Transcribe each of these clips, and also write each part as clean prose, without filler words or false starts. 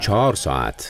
4 ساعت.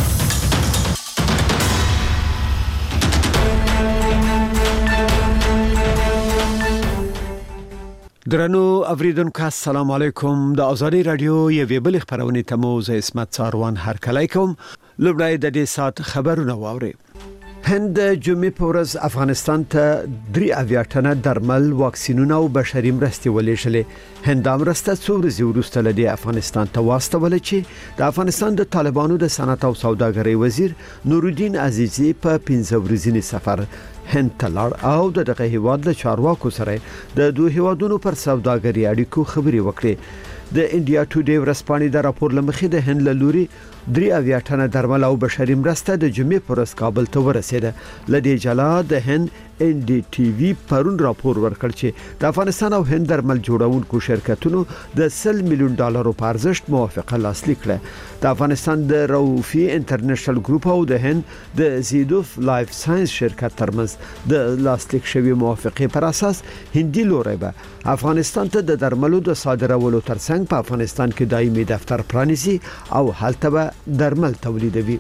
درنو اوریدونکو السلام علیکم. د ازادي رادیو یوې بل خبرونه ته مو زه اسمت څاروان هرکلی کوم. لومړی د دې سات خبرونه واوري. هند جمعې په ورځ افغانستان ته 3 اویاټنه درمل، واکسینونه او بشري مرستې ولېږلې. هند امرسته څو ورځې وروسته له افغانستان ته واستول چې د افغانستان د طالبانو د صنعت او سوداګرۍ وزیر نورالدین عزیزی په 15 ورځنی سفر هند ته لاړ او دغه هیواد له چارواکو سره د دوه هیوادونو پر سوداګرۍ اړیکو خبرې وکړې. د انډیا ټوډے ورځپاڼې د راپور لمخې د هند له لوري 3 اویاټنه درمل او بشري مرسته د جمعې پر ورځ کابل ته ورسېده. لدې جلا د هند ان ډي ټي وی پرون راپور ورکړ چې د افغانستان او هند درمل جوړونکو شرکتونو د $100 میلیون په ارزښت موافقه لاسلیک کړه. د افغانستان د روفي انټرنیشنل ګروپ او د هند د زیدوف لایف ساينس شرکت ترمنځ د لاسلیک شوی موافقه پر اساس هندي لوري به افغانستان ته د درملو د صادرولو ترڅنګ په افغانستان کې دایمي دفتر پرانیزي او هلته به درمل تولیدوي.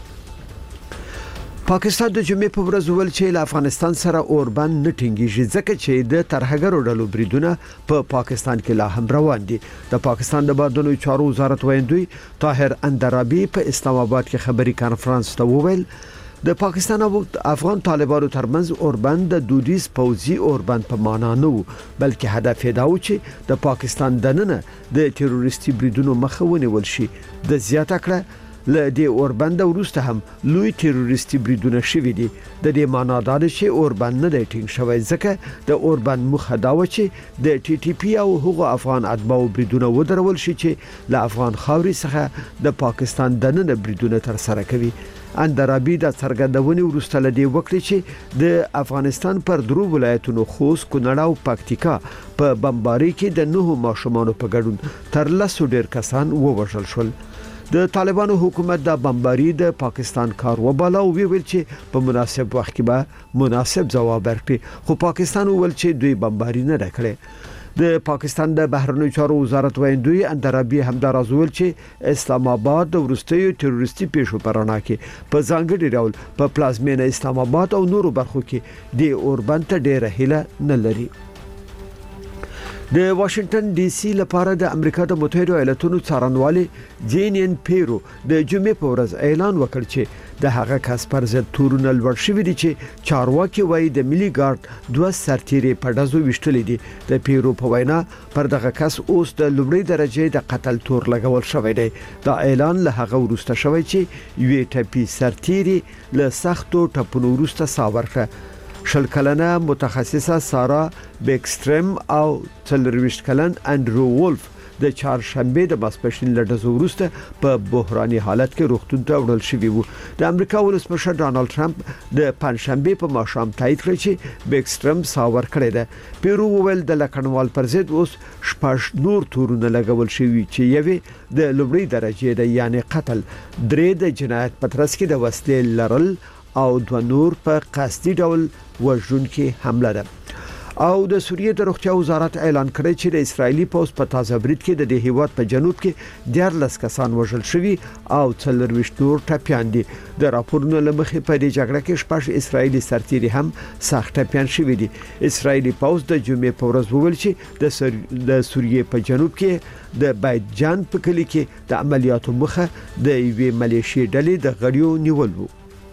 پاکستان د جمعې په ورځ ول چې له افغانستان سره اوربند نه ټینګیږي ځکه چې د ترهګرو ډلو بریدونه په پاکستان کې لا هم روان دي. د پاکستان د بهرنیو چارو وزارت ویاندوی طاهر اندرابی په اسلام آباد کې خبري کانفرنس ته وویل د پاکستان او افغان طالبانو ترمنځ اوربند د دودیز پوځي اوربند په معنا نه و، بلکې هدف یې دا و چې د پاکستان دننه د تروریستي بریدونو مخه ونیول شي. د زیاته کړه له دې اوربند وروسته هم لوی تروریستي بریدونه شوي دي. د دې معنا دا ده چې اوربند نه دی ټینګ شوی ځکه د اوربند مخه دا و چې د ټي ټي پی او هغو افغان اتباعو بریدونه ودرول شي چې له افغان خاورې څخه د پاکستان دننه بریدونه تر سره کوي. اندرابی د څرګندونې وروسته لدی وکړي چې د افغانستان پر 3 ولایتونو خوست، کونړ او پکتیکا په بمبارۍ کې د 9 ماشومانو په ګډون تر 100 ډیر کسان ووژل شول. د طالبانو حکومت د بمبارۍ د پاکستان کار وباله او ویل چې په مناسب وخت کې به مناسب جواب ورکړي، خو پاکستان ویل چې دوی بمبارۍ نه کړې. د پاکستان د بهرنیو چارو وزارت ویاندوی اندرابی هم درازول چې اسلام آباد د ورستیو تروریستي پیښو پرانا کې په ځانګړي ډول په پلازمینه اسلام آباد او نورو برخو کې د اوربند ته ډېره هیله نه لري. د واشنگټن ډي سي لپاره د امریکا د متحده ایالاتونو څارنوالي جینین پیرو د جمعې په ورځ اعلان وکړ چې د هغه کس پر ضد تورونه لوړ شوي دي چې چارواکي وایي د ملي ګارد 2 سرتیري په دزو وشتلې دي. د پیرو په وینا پر دغه کس اوس د لومړي درجه د قتل تور لګول شوی دی. دا اعلان له هغه وروسته شوی چې یو ټپي سرتیري له سختو ټپونو وروسته ساورخه. 20 کلنه متخصصه سارا بیکسترم او 40 کلن انډرو وولف د چهارشنبه د ماسپښین له ډزو وروسته په بحراني حالت کې روغتون ته وړل شوی وو. د امریکا ولسمشر ډانلډ ټرمپ د پنځشنبه په ماښام تایید کړ چې بیکسترم ساور کړی دی. پیرو وویل د لکنوال پر ضد اوس 6 نور تورونه لګول شوی چې یوه د لومړي درجه د یعنی قتل، 3 د جنایت په ترڅ کې د وسلې لرل او 2 نور په قصدي ډول وژونکي حمله ده. او د سوریې د روغتیا وزارت اعلان کړی چې د اسرایلی پوز په تازه برید کې د دې هیواد په جنوب کې 14 کسان وژل شوي او 40 نور ټپیان دي. د راپورونو لمخې په دې جګړه کې 6 اسرایلی سرتیري هم سخت ټپیان شوي دي. اسرایلی پوز د جمعې په ورځ وویل چې د سوریې په جنوب کې د بایتجان په کلی کې د عملیاتو مخه د یوې ملیشي ډلې د غړیو نیول وو.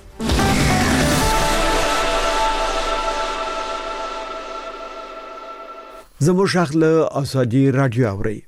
زموږ شغل ازادي رادیو اوري.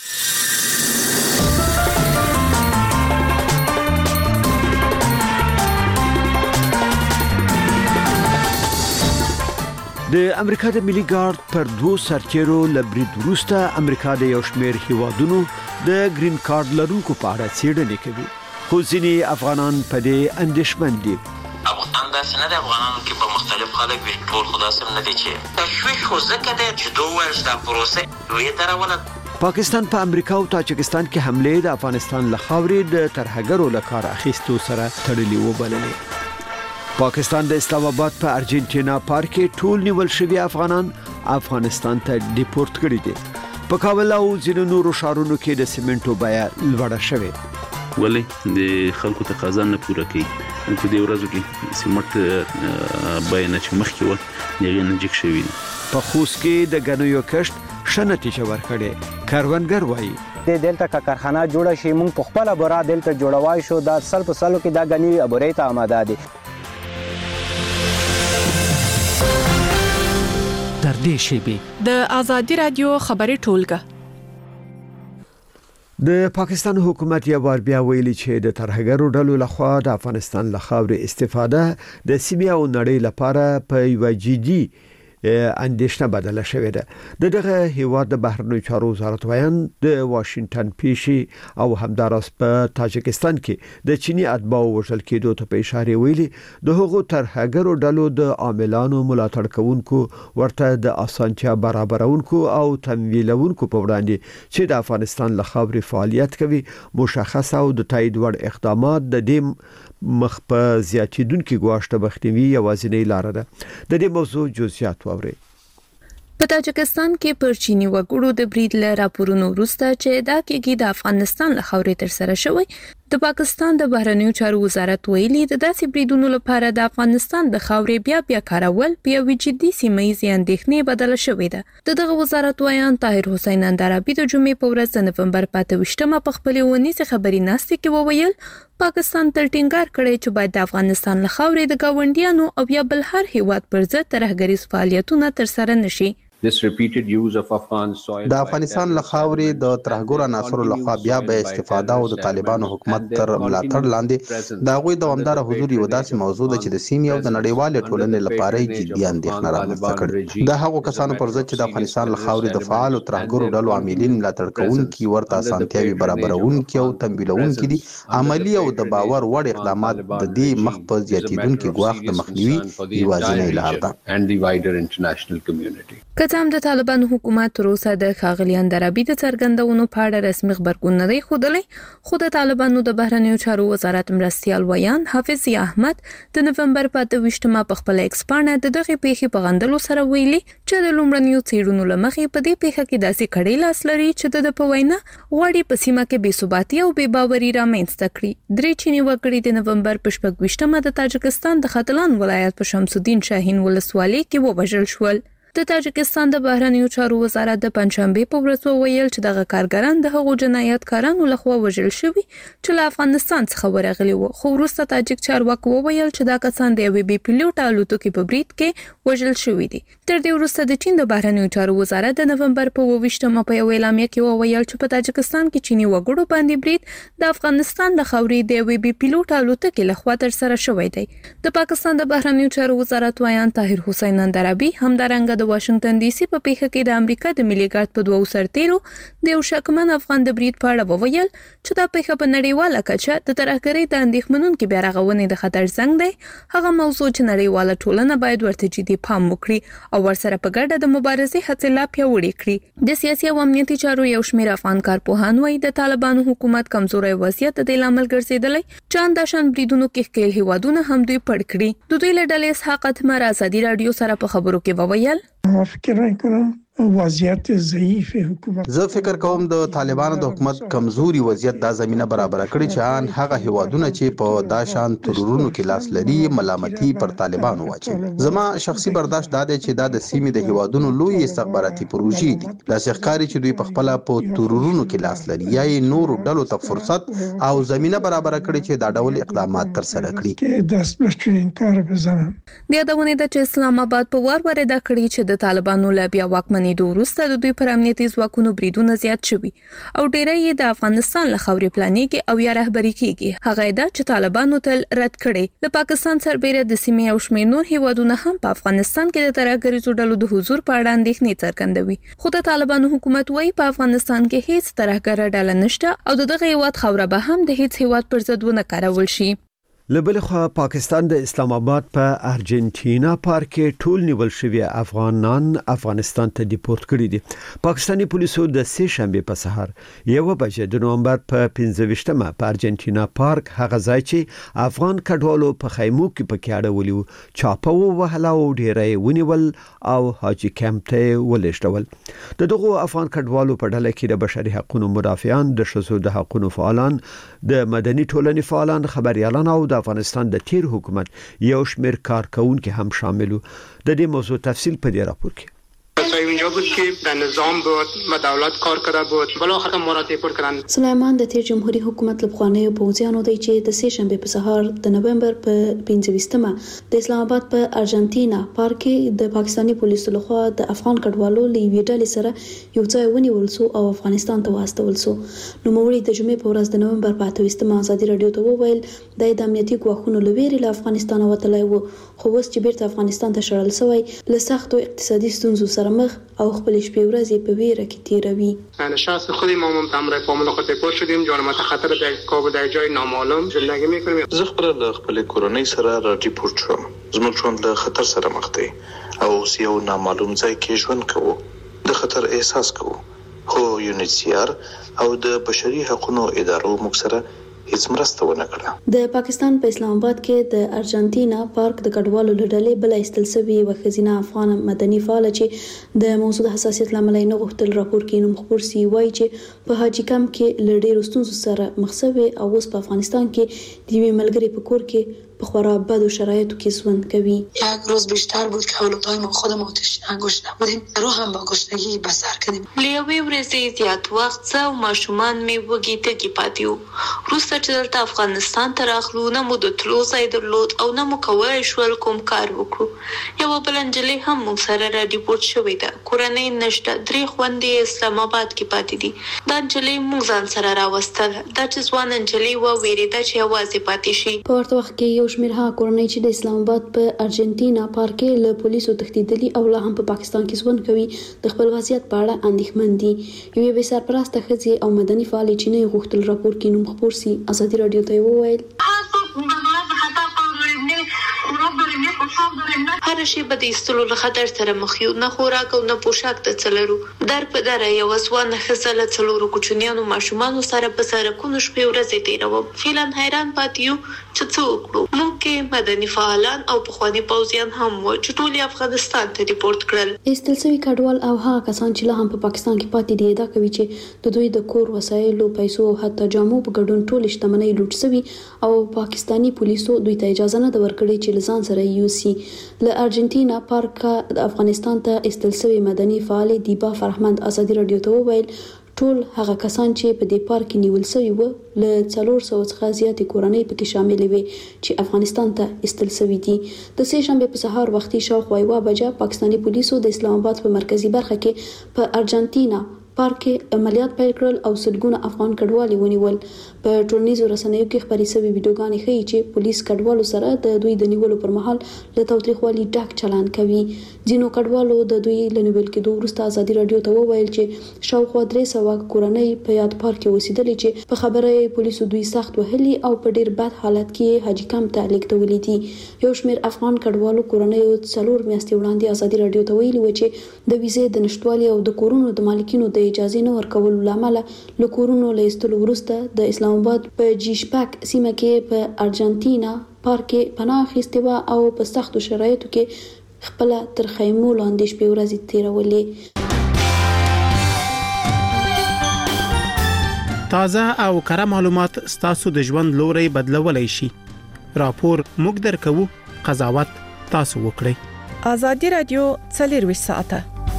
د امریکا د ملي ګارد پر 2 سرتیرو لبرید وروسته امریکا د یو شمېر هیوادونو د گرین کارت لرونکو په اړه څېړنې کوي، خو ځینې افغانان په دې اندېښمن دي. افغان داسې نه د افغانانو کې په مختلف خلک وي، ټول خو داسې نه دي چې تشویش خو ځکه دی چې دوه ورځ دا پروسه وې دروله. پاکستان په امریکا او تاجکستان کې حمله د افغانستان له خاورې د ترهګرو له کار اخیستو سره تړلې وبللې. پاکستان د اسلام آباد په ارجنټینا پارک کې ټول نیول شوی افغانان افغانستان ته ډیپورت کړي دي. په کابل او ځینو نورو ښارونو کې د سیمنټو بیه لوړه شوې. ولې د خلکو تقاضا نه پوره کوي. په دې ورځو کې سیمټ بیان چې مخکې و یې نه جګ شوی. په خوست کې د غنیو کښت ښه نتیجه ورکړې. کاروانګر وایي د دلته کارخانه جوړه شي مونږ په خپل بورا دلته جوړوای شو دا سل په سلو کې دا غنی ابورې ته آماده دي. تر دې شی د آزادی رادیو خبري ټولګه. د پاکستان حکومت یو بار بیا ویلي چې د ترهګرو ډلو لخوا د افغانستان له خاورې استفاده د سیمې او نړۍ لپاره په یو جدي اندېښنه بدله شوې ده. دغه هیواد د بهرنیو چارو وزارت ویان د واشنگټن پیشي او همداراز په تاجکستان کې د چینی اتباعو وژل کېدو ته په اشاره ویلي د هغو ترهګرو ډلو د عاملانو ملاتړ کوونکو ورته د اسانتیا برابرونکو او تمویلونکو په وړاندې چې د افغانستان له خاورې فعالیت کوي مشخص او د تایید وړ اقدامات د دې مخ په زیاتیدونکو غواړي بختوي یوازینۍ لار ده. د دې موضوع جزئیات واوري. په تاجکستان کې پر چینی وګړو د برید له راپورونو وروسته چې دا کېږي د افغانستان له خاورې تر سره شوی د پاکستان د بهرنیو چارو وزارت ویلي د داسې بریدونو لپاره د افغانستان د خاورې بیا کارول په یو جدي سیمایي اندېښنې بدله شوې ده. دغه وزارت ویان طاهر حسین اندرابي د جمعې په ورځ د نومبر 25 په خپل ونیسه خبري ناستې کې وویل پاکستان تل ټینګار کړی چې باید د افغانستان له خاورې د گاونډیانو او یا بل هر هیواد پر ضد ترهګریز فعالیتونه تر سره نشي. د افغانستان له خاورې د ترهګر عناصرو لخوا بیا به استفاده او د طالبانو حکومت تر ملاتړ لاندې د هغوی دوامدار حضور یو داسې موضوع ده چې د سیمې او د نړیوالې ټولنې لپاره جدي اندېښنه رامنځته کړي. د هغو کسانو پر ضد چې د افغانستان له خاورې د فعال او ترهګرو ډلو عاملین ملاتړ کوونکي ورته اسانتیاوي برابرونکي او تمویلونکي دي عملی او د باور وړ اقدامات د دې مخ په زیاتیدونکو ګواښ د مخنیوي یوازینۍ لار ده. کتام د طالبانو حکومت تر اوسه د ښاغلي اندرابي د څرګندونو په اړه رسمي خبرګون نه دی ښودلی، خو د طالبانو د بهرنیو چارو وزارت مرستیال ویان حافظ احمد د نومبر په 28 په خپل ایکس پاڼه د دغه پیښې په غندلو سره ویلي چې د لومړنیو څېړنو لمخې په دې پیښه کې داسې کړي لاس لري چې د په وینا غواړي په سیمه کې بې ثباتي او بې باوري رامنځته کړي. درې چینی وګړي د نومبر په 28 د تاجکستان د ختلان ولایت په شمس الدین شاهین ولسوالۍ کې ووژل شول. د تاجکستان د بهرنیو چارو وزارت د پنځشنبه په ورځ وویل چې دغه کارګران د هغو جنایتکارانو لخوا وژل شوي چې له افغانستان څخه ورغلي وو، خو وروسته تاجک چارواکو وویل چې دا کسان د یوې بې پیلوټه الوتکې په برید کې وژل شوي دي. تر دې وروسته د چین د بهرنیو چارو وزارت د نومبر په 28 په یو اعلامیه کې وویل چې په تاجکستان کې چینی وګړو باندې برید د افغانستان د خاورې د یوې بې پیلوټه الوتکې لخوا تر سره شوی دی. د پاکستان د بهرنیو چارو وزارت ویان طاهر حسین اندرابي همدارنګه د واشنگټن ډي سي په پیښه کې د امریکا د ملي ګارد په دوو سرتیرو د یو شکمن افغان د برید په اړه وویل چې دا پیښه په نړیواله کچه د ترهګرۍ د اندېښمنونکو بیا رغونې د خطر زنګ دی. هغه موضوع چې نړیواله ټولنه باید ورته جدي پام وکړي او ورسره په ګډه د مبارزې هڅې لا پیاوړې کړي. د سیاسي او امنیتي چارو یو شمېر افغان کارپوهان وایي د طالبانو حکومت کمزوري وضعیت د لامل ګرځیدلی چې انداشان بریدونو کې ښکېل هیوادونه هم دوی پړ کړي. د دوی له ډلې اسحاق اتمر ازادي رادیو سره په خبرو کې وویل فکر میکنم وضعیت ضعیف حکومت زه فکر کوم د طالبانو د حکومت کمزوري وضعیت دا زمينه برابر کړی چې ان هغه هیوادونه چې په داشان ترورونو کې لاس لري ملامتي پر طالبانو واچي. زما شخصي برداشت دا دی چې دا د سیمې د هیوادونو لوی استخباراتي پروژې دي. دا ښکاری چې دوی په خپل په ترورونو کې لاس لري یا نور ډلو ته فرصت او زمينه برابر کړی چې دا ډول اقدامات تر سره کړي. داس بچین کار بزنم بیا دا ونه د اسلام آباد په وار دا کړی چې د طالبانو له بیا واکمن د وروسته د دوی پر امنیتي ځواکونو بریدونه زیات شوي او ډیری یې د افغانستان له خاورې پلانېږي او یا رهبري کیږي. هغه دا چې طالبانو تل رد کړي. د پاکستان سربېره د سیمې او شمېر نور هیوادونه هم په افغانستان کې د ترهګریزو ډلو د حضور په اړه اندېښنې څرګندوي، خو د طالبانو حکومت وايي په افغانستان کې هیڅ ترهګره ډله نشته او دغه هیواد خاوره به هم د هیڅ هیواد پر ضد ونه کارول شي. لبل خو پاکستان د اسلام آباد په ارجنټینا پارک کې ټول نیول شوی افغانان افغانستان ته ډیپورت کړي دي. پاکستانی پولیسو د سه شنبه په سحر 1 بجې د نومبر په 15مه په ارجنټینا پارک هغه ځای چې افغان کډوالو په خیمو کې پکې اړولیو چاپو وهلا او ډیرې ونیول او حاجی کیمپ ته ولېږدول. دغه افغان کډوالو په ډله کې د بشري حقوقو مدافعان، د شذو د حقوقو فعالان، د مدني ټولنې فعالان، خبريالان او د افغانستان د تیر حکومت یو شمېر کارکونکو هم شاملو. د دې موضوع تفصیل په دې راپور کې اینجا بود که در نظام بود و دولت کار کرده بود بالاخره ما را دیپورت کردن. سلیمان د تیر جمهوریت حکومت لپاره پوځیانو دی چې د سه شنبه په سهار د نومبر په 25مه د اسلام آباد په ارجنټینا پارک کې د پاکستانی پولیسو لخوا د افغان کډوالو لوي ډلې سره یو ځای ونیول شو او افغانستان ته واستول شو. نو موري د جمعې په ورځ د نومبر په 28مه ازادي رادیو ته وویل د امنیتي ګواښونو لويري له افغانستان وتلی وو، خو اوس چې بیرته افغانستان ته شړل شوی له سختو اقتصادي ستونزو سره مخ او خپل شپې ورځې په ویره کې تیروي. من شخص خودی ما همراه فامیل خود دیپورت شدیم، جان ما خطر در کابل در جای نامعلوم زندگی میکنیم. زه خپل کورنۍ سره را ډیپورت شوم. زموږ ژوند له خطر سره مخ دی او یو نامعلوم ځای کې ژوند کوو. د خطر احساس کوو. خو یونیسیار او د بشري حقوقو ادارو موږ سره هیڅ مرسته ونه کړه. د پاکستان په اسلام آباد کې د ارجنټینا پارک د کډوالو لړلې بل ایستل سوي وخزینه افغان مدني فعال چې د موضوع حساسیت لامل نه غوښتل راپور کې نوم خبر سی وای چې په حاجی کم کې لړې رستونزو سره مخسوي او اوس په افغانستان کې د وی ملګری په کور کې په خورا بدو شرایطو کې ژوند کوي. یک روز بیشتر بود که اولادای ما خودم آتش انگشته بودیم، روح هم با گشنگی بسر کردیم. لیوی ورځې زیات وخت او ماشومان می وږي تګي پاتیو. روسته چې درته افغانستان ته راغلو نه مو د تلو ځای درلود او نه مو کولای شول کوم کار وکړو. یو بل نجلۍ هم موږ سره را ډیپورت شوې ده. کورنۍ نشته، 3 خوندې اسلام آباد کې پاتې دي. دا نجلۍ موږ ځان سره راوستل. دا چې ځوان نجلۍ و ویریده چې یوازې پاتې شي. په ورته وخت کې یو شمېر هغه کورنۍ چې د اسلام آباد په ارجنټینا پارک کې له پولیسو تښتېدلي او لا هم په پاکستان کې ژوند کوي د خپل وضعیت په اړه اندېښمن دي. یوې بې سرپرسته ښځې او مدني فعالې چې نه غوښتل راپور کې نوم خپور سي ازادي رادیو ته وویل هر شي به د ایستلو له خطر سره مخ یو، نه خوراک او نه پوشاک ته څلرو. در په دره یو ځوان ښځه له 4 کوچنیانو ماشومانو سره په سړکونو شپې ورځې تېروم. فعلا حیران پاتې یو چې څه وکړو. موږ کې مدني فعالان او پخواني پوځیان هم وو چې ټول افغانستان ته ډیپورت کړل. ایستل شوي کډوال او هغه کسان چې لا هم په پاکستان کې پاتې دي دا کوي چې د دوی د کور وسایلو، پیسو او حتی جامو په ګډون ټول شتمنۍ لوټ شوي او پاکستانی پولیسو دوی ته اجازه نه ورکړي چې لزان سره یوسي. له ارجنټینا پارک د افغانستان ته ایستل شوي مدني فعال دیبا فرهمند ازادي رادیو ته وویل ټول هغه کسان چې په دې پارک کې نیول شوي وو له 400 څخه زیاتې کورنۍ پکې شامل وي چې افغانستان ته ایستل شوي دي. د سه شنبه په سهار وختي شاوخوا 1 بجې پاکستانی پولیسو د اسلام آباد په مرکزی برخه کې په ارجنټینا پارک کې عملیات پیل کړل او سلګونه افغان کډوالي ونیول. په ټولنیزو رسنیو کې خبري شوي ویډیوګانې ښیي چې پولیس کډوالو سره د دوی د نیولو پر مهال له تاوتریخوالي ډک چلند کوي. ځینو کډوالو د دوی له نیول کېدو وروسته ازادي رادیو ته وویل چې شاوخوا 300 کورنۍ په یاد پارک کې اوسېدلې چې په خبره پولیسو دوی سخت وهلي او په ډیر بد حالت کې حاجی کم ته لیږدولې دي. یو شمېر افغان کډوالو کورنۍ 4 میاشتې وړاندې ازادي رادیو ته ویلي و چې د ویزې د نشټوالي او د کورونو د مالکینو د اجازه نه ورکولو لامل له کورونو له ایستلو وروسته د اسلام آباد په جیشپاک سیمه کې په ارجنټینا پارک کې پناه اخیستې وه او په سختو شرایطو کې خپل تر خیمو لاندې شپې ورځې تیرولې. تازه او کره معلومات ستاسو د ژوند لوري بدلولای شي. راپور موږ درکوو، قضاوت تاسو وکړئ. ازادي رادیو 24 ساعته.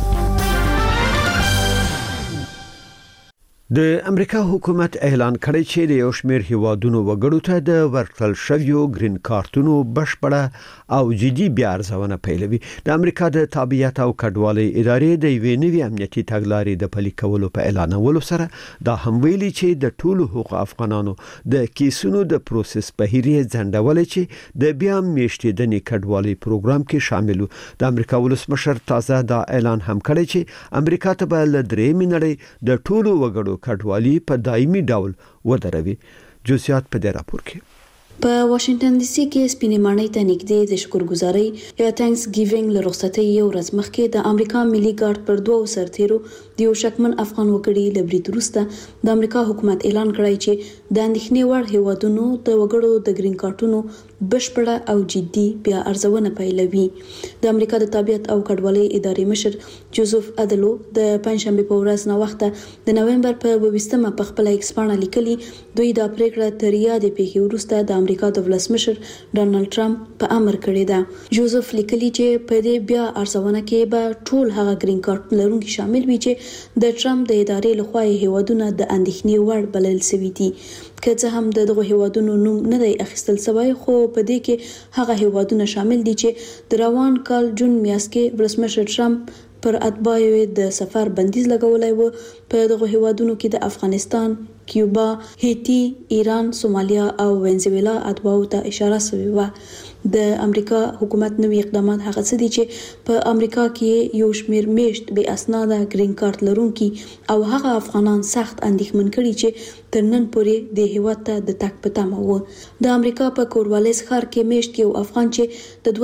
د امریکا حکومت اعلان کړی چې د یو شمېر هیوادونو وګړو ته د ورکړل شویو گرین کارتونو بشپړه او جدي بیا ارزونه پیلوي. د امریکا د تابعیت او کډوالۍ ادارې د یوې نوې امنیتي تګلارې د پلي کولو په اعلانولو سره دا هم ویلي چې د ټولو حقوق افغانانو د کیسونو د پروسس بهیرې ځنډول چې د بیا میشتېدنې کډوالۍ پروګرام کې شامل. د امریکا ولسمشر تازه دا اعلان هم کړی چې امریکا ته به له درېیمې نړۍ د ټولو وګړو کډوالي په دایمي ډول ودروي. جزئیات په دې راپور کې. په واشنگټن ډي سي کې سپینې ماڼۍ ته نږدې د شکرګزارۍ یا تانکس ګیوینګ له رخصتۍ یو ورځ مخکې د امریکا ملي ګارد پر 2 سرتیرو د یو شکمن افغان وګړي له برید وروسته د امریکا حکومت اعلان کړی چې د اندېښنې وړ هیوادونو د وګړو د گرین کارتونو بشپړه او جدي بیا ارزونه پیلوي. د امریکا د طبيعت او کډوالۍ ادارې مشر جوزف ادلو د پنځشنبه په ورځ نو وخت د نوومبر په 22مه په خپل ایکس باندې لیکلي دوی د پریکړه تر یادې پیښې وروسته د امریکا د ولسمشر ډانلډ ټرمپ په امر کړی دی. جوزف لیکلي چې په دې بیا ارزونه کې به ټول هغه گرین کارت لرونکي شامل وي چې د ټرمپ د ادارې لخوا هیوادونه د اندېښنې وړ بلل شوي دي. که څه هم دغه هیوادونو نوم نه دی اخیستل شوی خو په دې کې هغه هیوادونه شامل دي چې د روان کال جون میاشت کې ولسمشر ټرمپ پر اتباعو د سفر بندیز لګولای و. په دغه هیوادونو کې د افغانستان، کیوبا، هیتی، ایران، سومالیا او وینزویلا اتباعو ته اشاره شوی و. د امریکا حکومت نوې اقدامات هغه څه دي چې په امریکا کې یو شمېر میشت بې اسناده گرین کارت لرونکي او هغه افغانان سخت اندېښمن کړي چې تر نن پورې د هیواد ته د تګ په تمه وو. د امریکا په کوروالیس ښار کې میشت یو افغان چې د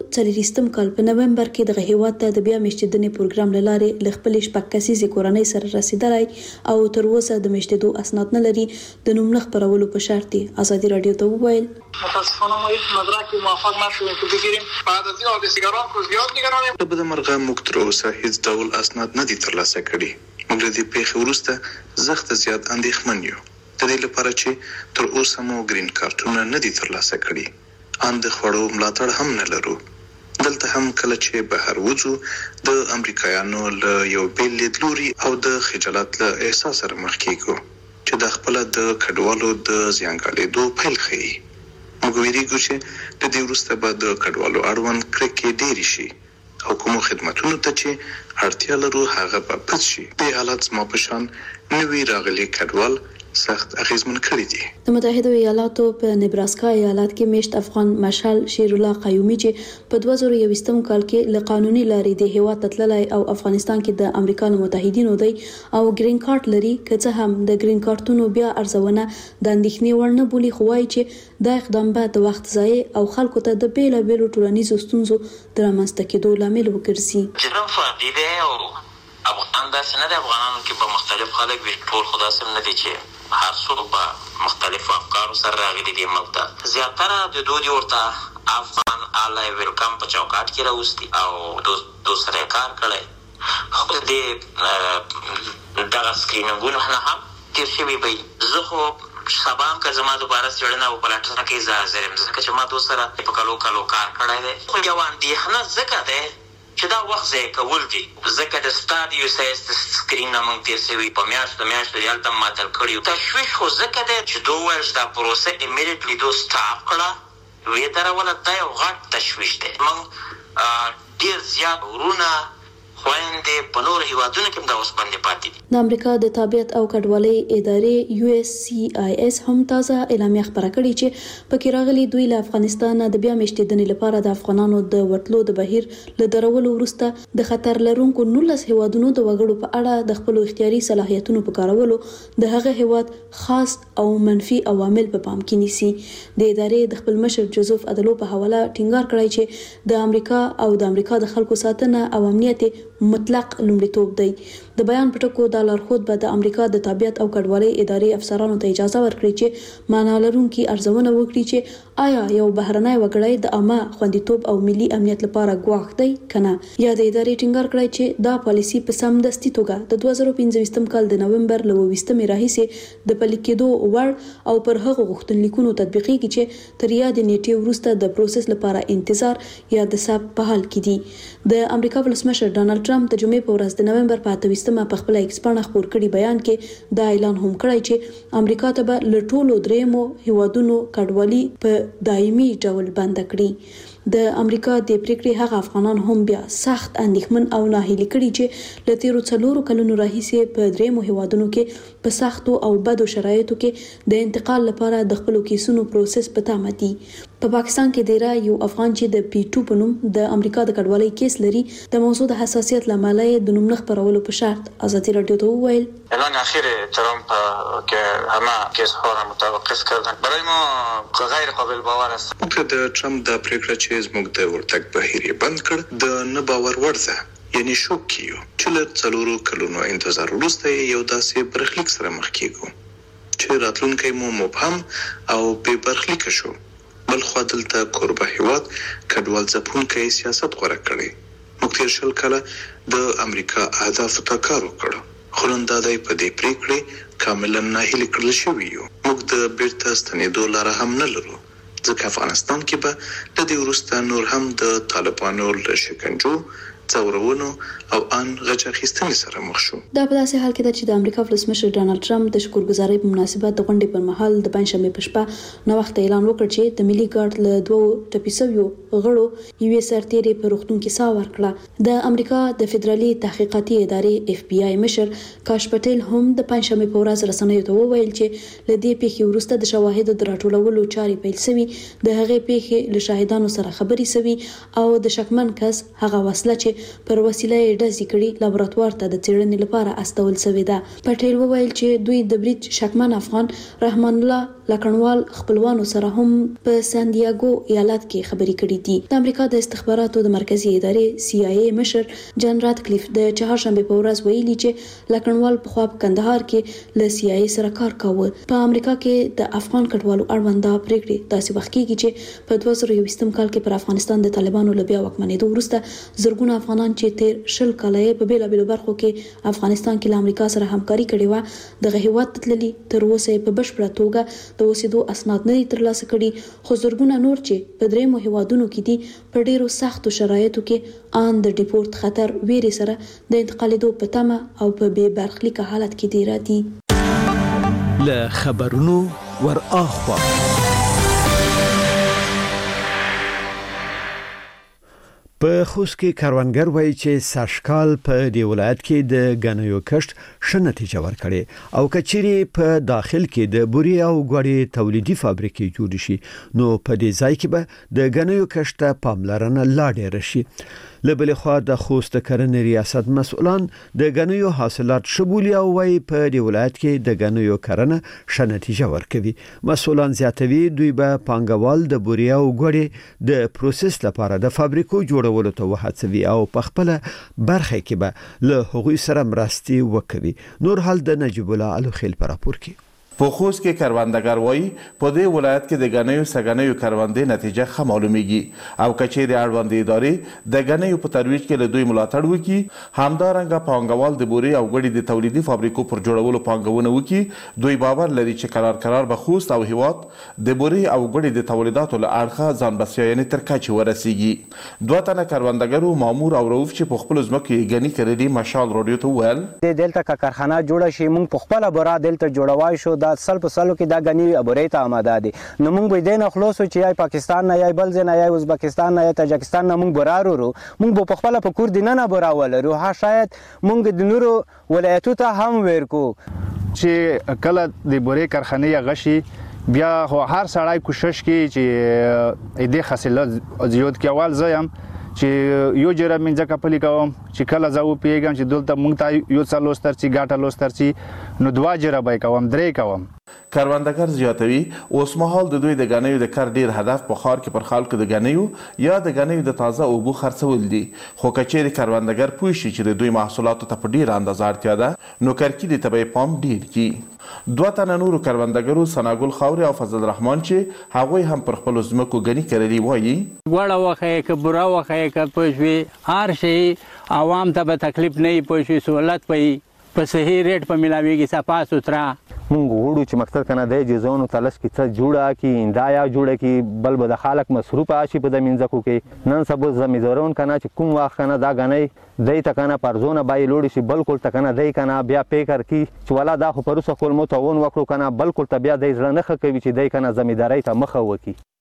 2024 کال په نوومبر کې دغه هیواد ته د بیا میشتېدنې پروګرام له لارې له خپلې شپږ کسیزې کورنۍ سره رسیدلی او تر اوسه د میشتېدو اسناد نه لري. د نوم نه خپرولو په شرط ازادي رادیو ته وویل متاسفانه ما هیچ مدرکی موفق نشدیم که بگیریم. بعد از این آدرسیگران که زیاد نگرانیم. په بده مرغه موږ تر اوسه هیڅ ډول اسناد نه دي ترلاسه کړي. موږ له دې پیښې وروسته زخت زیات اندېښمن یو د دې لپاره چې تر اوسه مو گرین کارتونه نه دي ترلاسه کړي. ان د خوړو ملاتړ هم نه لرو. دلته هم کله چې بهر وځو د امریکایانو له یو بیل لیدلوري او د خجالت له احساس سره مخ کیږو چې د خپل د کډوالو د زیانګالېدو پیل ښيي. موږ ویریږو چې د دې وروسته به د کډوالو اړوند کرکې ډېرې شي او کومو خدمتونو ته چې اړتیا لرو هغه به پس شي. دې حالت زما په شان نوي راغلي کډوال سخت اغیزمن کړی دي. د متحده ایالاتو په نبراسکا ایالت کې میشت افغان مشال شیر الله قیومي چې په 2021 کال کې له قانوني لارې د هیواد تللی او افغانستان کې د امریکا متحدینو دی او گرین کارت لري. که څه هم د گرین کارتونو بیا ارزونه د اندېښنې وړ نه بولي خو وايي چې دا اقدام به د وخت ضایع او خلکو ته د بیلابیلو ټولنیزو ستونزو د رامنځته کېدو لامل وګرځي. جرم فردي دی او افغان داسې نه دی. افغانانو کې به مختلف خلک وي، ټول خو داسې نه دي چې هر څوک به مختلفو افکارو سره راغلي دي. ملک ته زیاتره د دودي ورته افغان آلای ویلکم په چوکاټ کې راوستي او دو سره کار کړی. خو د دغه سکرینینګونو نه هم تیر شوي وي. زه خو سبا هم که زما دوباره څېړنه وپلټنه کې زه حاضر یم ځکه چې ما دو سره په کلو کار کړی دی. خو یو اندېښنه ځکه دی چې دا وخت ضایع کول دي ځکه د سټاډیو سایز د سکرین نه موږ تېر شوي په میاشتو هلته معطل کړي. تشویش خو ځکه دی چې دو وویل چې دا پروسه امیډیټلي دو سټاپ کړه ویې دروله. دا یو غټ تشویش دی. موږ ډېر زیات ورونه خویندې په نورو هیوادونو کې هم دا اوس باندې پاتې دي. د امریکا د طبيعت او کډوالۍ ادارې USCIS هم تازه اعلامیه خبره کړې چې پکې راغلي دوی له افغانستان د بیا میشتېدنې لپاره د افغانانو د وټلو د بهیر له درولو وروسته د خطر لرونکو 19 هیوادونو د وګړو په اړه د خپل اختیاري صلاحیتونو په کارولو د هغه هیواد خاص او منفي عوامل په پام کې نیسي. د ادارې د خپل مشر جوزف ادلو په حواله ټینګار کړی چې د امریکا او د امریکا د خلکو ساتنه او امنیت مطلق لومړیتوب دی. د بیان په ټکو د لارښود به د امریکا د طبيعت او کډوالۍ ادارې افسرانو ته اجازه ورکړي چې معنا لرونکي ارزونه وکړي چې آیا یو بهرنی وګړی د عامه خوندیتوب او ملي امنیت لپاره ګواښ دی کنه. یا د ادارې ټینګار کړی چې دا پالیسي په سمدستي توګه د 2015 کال د نوومبر له 20 راهیسې د پلي کېدو وړ او پر هغو غوښتنلیکونو تطبیقېږي چې تر یادې نیټې وروسته د پروسس لپاره انتظار یا د ثبت په حال کې دي. د امریکا ولسمشر ډانلډ ټرمپ د جمعې په ورځ د نوومبر په 28مه په خپل ایکس باندې خبر کړي بیان کې دا اعلان هم کړی چې امریکا ته به له ټولو دریمو هیوادونو کډوالي په دایمي ډول بند کړي. د امریکا د پریکړې هغه افغانان هم بیا سخت اندېښمن او ناهیلي کړي چې له تیرو 4 کلونو راهیسې په درېیمو هیوادونو کې په سختو او بدو شرایطو کې د انتقال لپاره د خپلو کیسونو پروسس په تمه دي. په پاکستان کې ډیره یو افغان چې د پی2 په نوم د امریکا د کډوالۍ کیس لري د موضوع د حساسیت لامل د نوم نه خبرولو په شرط ازادي رادیو ته وویل اعلان اخیر ترامپ که همه کیس ها را متوقف کردن برای ما غیر قابل باور است. د ټرمپ د پریکړه چې زموږ د ورتګ بهیر بند کړ د نه باور وړ ده یعنی شوک کیو چې له 4 کلونو انتظار وروسته یو داسې برخلیک سره مخ کیږو چې راتلونکی مو مبهم او بې برخلیک شو. بل خو دلته کوربه هیواد کډوال ځپونکی سیاست غوره کړی. موږ تیر شل کاله د امریکا اهدافو ته کار وکړ خو نن دا دی په دې پریکړې کاملا ناهیلي کړل شوي یو. موږ د بیرته ستنېدو لاره هم نه لرو ځکه افغانستان کې به له دې وروسته نور هم د طالبانو له شکنجو ځورونو او ان غچ اخیستنې سره مخ شو. دا په داسې حال کې ده چې د امریکا ولسمشر ډانلډ ټرمپ د شکرګزارۍ په مناسبت د غونډې پر مهال د پنځشنبې په شپه نو وخت اعلان وکړ چې د ملي ګارد له 2 ټپیسویو غړو یوې سرتیرې په روغتون کې ساه ورکړه. د امریکا د فدرالي تحقیقاتي ادارې اف بی آی مشر کاش پټیل هم د پنځشنبې په ورځ رسنیو ته وویل چې له دې پیښې وروسته د شواهدو د راټولولو چارې پیل شوي د هغې پیښې له شاهدانو سره خبرې شوي او د شکمن کس هغه وسله چې پر وسیله یې ډزې کړي لابراتوار ته د څېړنې لپاره استول شوې ده. پټیل وویل چې دوی د برید شکمن افغان رحمان الله لکنوال خپلوانو سره هم په سان دیاګو ایالت کې خبرې کړې دي. د امریکا د استخباراتو د مرکزی ادارې سی آی ای مشر جان راتکلیف د چهارشنبه په ورځ ویلي چې لکنوال په خوا په کندهار کې له سی آی ای سره کار کاوه. په امریکا کې د افغان کډوالو اړوند پریکړې داسې وخت کېږي چې په 2020 کال کې پر افغانستان د طالبانو له بیا واکمنېدو وروسته زرګونه افغانان چې تیر شل کاله په بیلابېلو برخو کې افغانستان کې له امریکا سره همکاري کړې وه دغه هیواد ته تللي تر اوسه په بشپړه توګه د اوسېدو اسناد نه دي ترلاسه کړي خو زرګونه نور چې په درېیمو هیوادونو کې دي په ډېرو سختو شرایطو کې ان د ډیپورت خطر ویرې سره د انتقالېدو په تمه او په بې برخلیکه حالت کې دي راځي. له خبرونو ور اخوا په خوست کې کاروانګر وایي چې ساشکال په دی ولایت کې د غنیو کښت ښه نتیجه ورکړي او کچيري په داخل کې د بوري او غوړي تولیدي فابریکې جوړ شي نو په دې ځای کې به د غنیو کښت پاملرنه لا ډېر شي. لبل خو د خوست کرنې ریاست مسؤلان د غنیو حاصلات شبولي او وایي په دی ولایت کې د غنیو کرنه ښه نتیجه ورکوي. مسؤلان زیاتوي دوی به پانګوال د بوري او غوړي د پروسس لپاره د فابریکو جوړولو ته وهڅوي او په خپل برخه کې به له هغوی سره مرستي وکوي. نور حال د نجیب الله الخیل پر راپور کې په خوست کې کاروانګر وایي په دې ولایت کې د غنیو سګنیو کاروندې نتیجه ښه معلومیږي او کچېرې اړوندې ادارې د غنیو په ترویج کې له دوی ملاتړ وکړي همدارنګه پانګوال د بوري او غوړي د تولیدي فابریکو پر جوړولو پانګونه وکړي. دوی باور لري چې قرار به خوست او هیواد د بوري او غوړي د تولیداتو له اړخه ځان بسیاینې تر کچې ورسیږي. دوه تنه کاروانګرو مامور او رؤف چې په خپل ځمکو یې غني کړلي مشال رادیو ته وویل دلته کارخانه جوړه شي موږ په خپل بورا دلته جوړوای شو سل په سلو کې دا غنی ابورې ته آماده دي نو موږ به دین خلاصو چې یا پاکستان نه یا بل ځای نه یا ازبکستان نه یا تاجکستان نه موږ برارو موږ په خپل په کور دینه نه براول ها شاید موږ د نورو ولایتو ته هم ورکو چې کله د بورې کارخانه غشي بیا هر سړی کوشش کوي چې دې حاصلات زیات کې اول زایم چې یو جره منځه کپلی کوم چې کله زه پیګم چې دلته مونږ ته یو څلور سترچی ګاټه لوسترچی نو دوا جره به کوم درې کوم. کاروانګر زیاتوي اوس مهال د دوی د غنیو د کار ډیر هدف په خار کې پر خلکو د غنیو یا د غنیو د تازه اوبو خرڅول دي خو کچېرې کاروانګر پوه شي چې د دوی محصولاتو ته په ډیر اندازه اړتیا ده نو کرکې د طبي پام ډیر کی. دوه تنه نورو کاروانګرو ثناګل خاوري او فضل الرحمن چې هغوی هم پر خپل ځمکو غني کړلي وایي وړه وخه ک برا وخه ک پښوی هر شي عوام ته به تکلیف نه پوي سہولت پي په صحیح ریټ په ملاويږي صفا سوترا مونږ وړو چې مقصد کنه د جزونو تلش کی څه جوړه کی اندایا جوړه کی بل به د خلک مصروف آشي په د منځکو کې نن سبا زمیدارون کنه چې کوم واخ کنه دا غنی دای ته کنه پرزونه بای لوړ شي بالکل ته کنه دای کنه بیا پیکر کی چې ولا دا خو پروسه کول مو ته ون وکړو کنه بالکل ته بیا دای ځل نه کوي چې دای کنه زمیداری ته مخه وکي.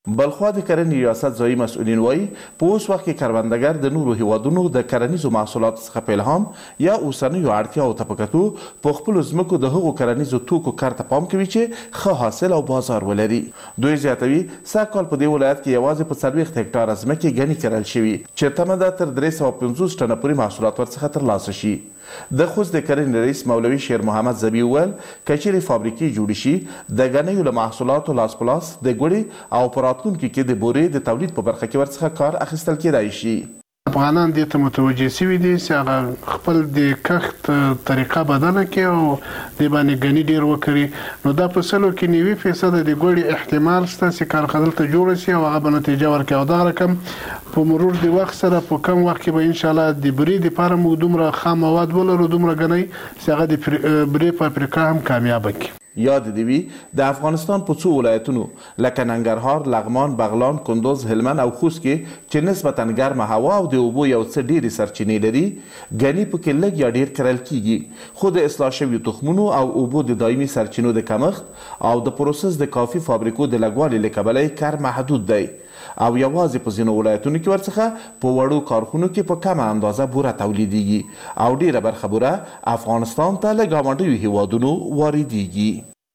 بلخوا د کرنې ریاست ځایي مسؤلین وایي په اوس وخت کې کروندګر د نورو هیوادونو د کرنیزو محصولاتو څخه په الهام یا اوسنیو اړتیاوو ته په کتو په خپلو ځمکو د هغو کرنیزو توکو کار ته پام کوي چې ښه حاصل او بازار ولري. دوی زیاتوي سږکال په دې ولایت کې یوازې په 40 هکټاره ځمکې ګني کرل شوي چې تمه ده تر 350 ټنه پورې محصولات ورڅخه ترلاسه شي. د خوست د کرنې رئیس مولوي شیر محمد زبی وویل که چیرې فابریکې جوړې شي د ګنیو له محصولاتو لاس په لاس د ګوړې او په راتلونکي کې د بورې د تولید په برخه کې ورڅخه کار اخیستل کېدای شي. افغانان دې ته متوجه شوي دي چې هغه خپل د کښت طریقه بدله کړي او دې باندې ګني ډېر وکړي. نو دا په سلو کې 90% د ګوړې احتمال شته چې کارخانه دلته جوړه شي او هغه به نتیجه ورکړي او دغه رقم په مرور د وخت سره په کم وخت کې به انشاءالله د برې دپاره موږ دومره خام مواد ولرو دومره ګنی چې هغه د برې په افریقا هم کامیابه کړي. یاد دی وی د افغانستان په څو ولایتونو لکه ننګرهار، لغمان، بغلان، کندوز، هلمند او خوست کې چې نسبتاً ګرمه هوا او د اوبو یو څه ډېرې سرچینې لري ګني پکې لږ یا ډېر کرل کیږي خو د اصلاح شویو تخمونو او اوبو د دایمي سرچینو د کمښت او د پروسس د کافي فابریکو د لږوالي له کبله یې کار محدود دی او یوازې په ځینو ولایتونو کې ورڅخه په وړو کارخونو کې په کمه اندازه بوره تولیدیږي او ډیره برخه بوره افغانستان ته له ګاونډیو هیوادونو واردیږي.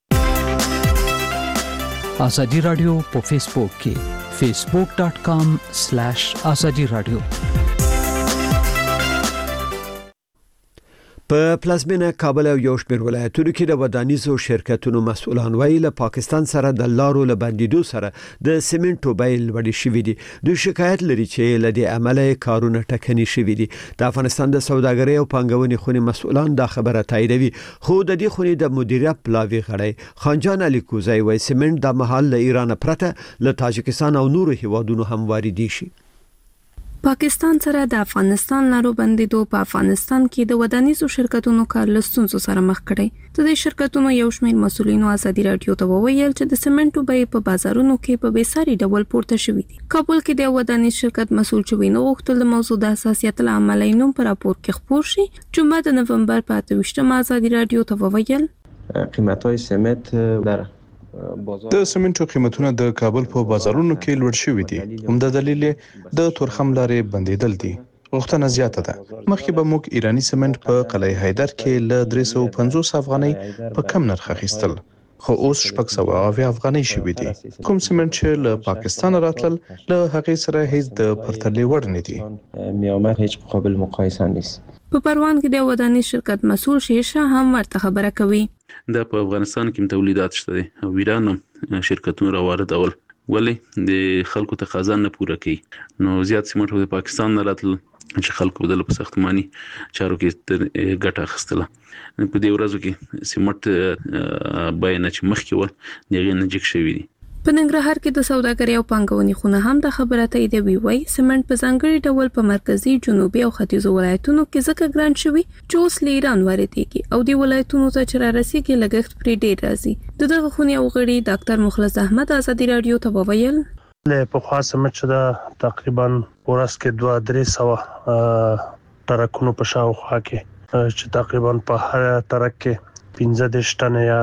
آزادی رادیو په فیسبوک کې facebook.com/azadi radio. په پلازمینه کابل او یو شمېر ولایتونو کې د ودانیزو شرکتونو مسؤلان وایي له پاکستان سره د لارو له بندیدو سره د سیمنټو بیې لوړې شوې دي. دوی شکایت لري چې له دې امله کارونه ټکني شوي دي. د افغانستان د سوداګرۍ او پانګونې خونې مسؤلان دا خبره تاییدوي خو د دې خونې د مدیریت پلاوي غړی خانجان علي کوزی وایي سیمنټ د محل له ایران پرته له تاجکستان او نورو هیوادونو هم واردی شي. پاکستان سره د افغانستان لارو بندیدو په افغانستان کې د ودانیزو شرکتونو کار له ستونزو سره مخ کړي. د دې شرکتونو یو شمېر مسؤلینو آزادي رادیو ته وویل چې د سیمنټو بیې په بازارونو کې په بېساري ډول پورته شوې دي. کابل کې د ودانیز شرکت مسؤل چوینو غوښتل د موضوع د حساسیت له امله یې نوم په راپور کې خپور شي. جمعه د نومبر په 28 آزادي رادیو ته وویل قیمت‌های سمنت در د سیمنټو قیمتونه د کابل په بازارونو کې لوړ شوي دي. همدا دلیل د تورخم لارې بندیدل دي. غوښتنه زیاته ده. مخکې به موږ ایرانی سیمنټ په قلعه حیدر کې له 350 افغانۍ په کم نرخ اخیستل خو اوس 600 افغانۍ شوي دي. کوم سیمنټ چې له پاکستان راتلل له هغې سره هیڅ د پرتلې وړ نه دي. میامد هیڅ قابل مقایسه نیست. په پروان کې د ودانیز شرکت مسؤل شیشه هم ورته خبره کوي. دا په افغانستان کې تولیدات شته دي او ایران شرکتونه راوړل ولې د خلکو تقاضا نه پوره کوي. نو زیات سیمنټ د پاکستان نه راتل چې خلکو بدل په ساختماني چارو کې ګټه اخیستله. په دې ورځو کې سیمنټ بیان چې مخکې و دغه نه جګ شوی دي. په ننګرهار کې د سوداګرۍ او پانګونې خونه هم د خبره تاییدوي. وایي سیمنټ په ځانګړي ډول په مرکزي، جنوبي او ختیځو ولایتونو کې ځکه ګران شوي چې اوس له ایران واردېږي او د ولایتونو ته چې رارسېږي لګښت پرې ډېر راځي. دغه خونې او غړي ډاکټر مخلص احمد آزادي رادیو ته وویل له پخوا سیمنټ چې دا تقریبا ورځ کې 200-300 ټرکونو په شاوخوا کې چې تقریبا په هر ټرک کې 15 ټنه یا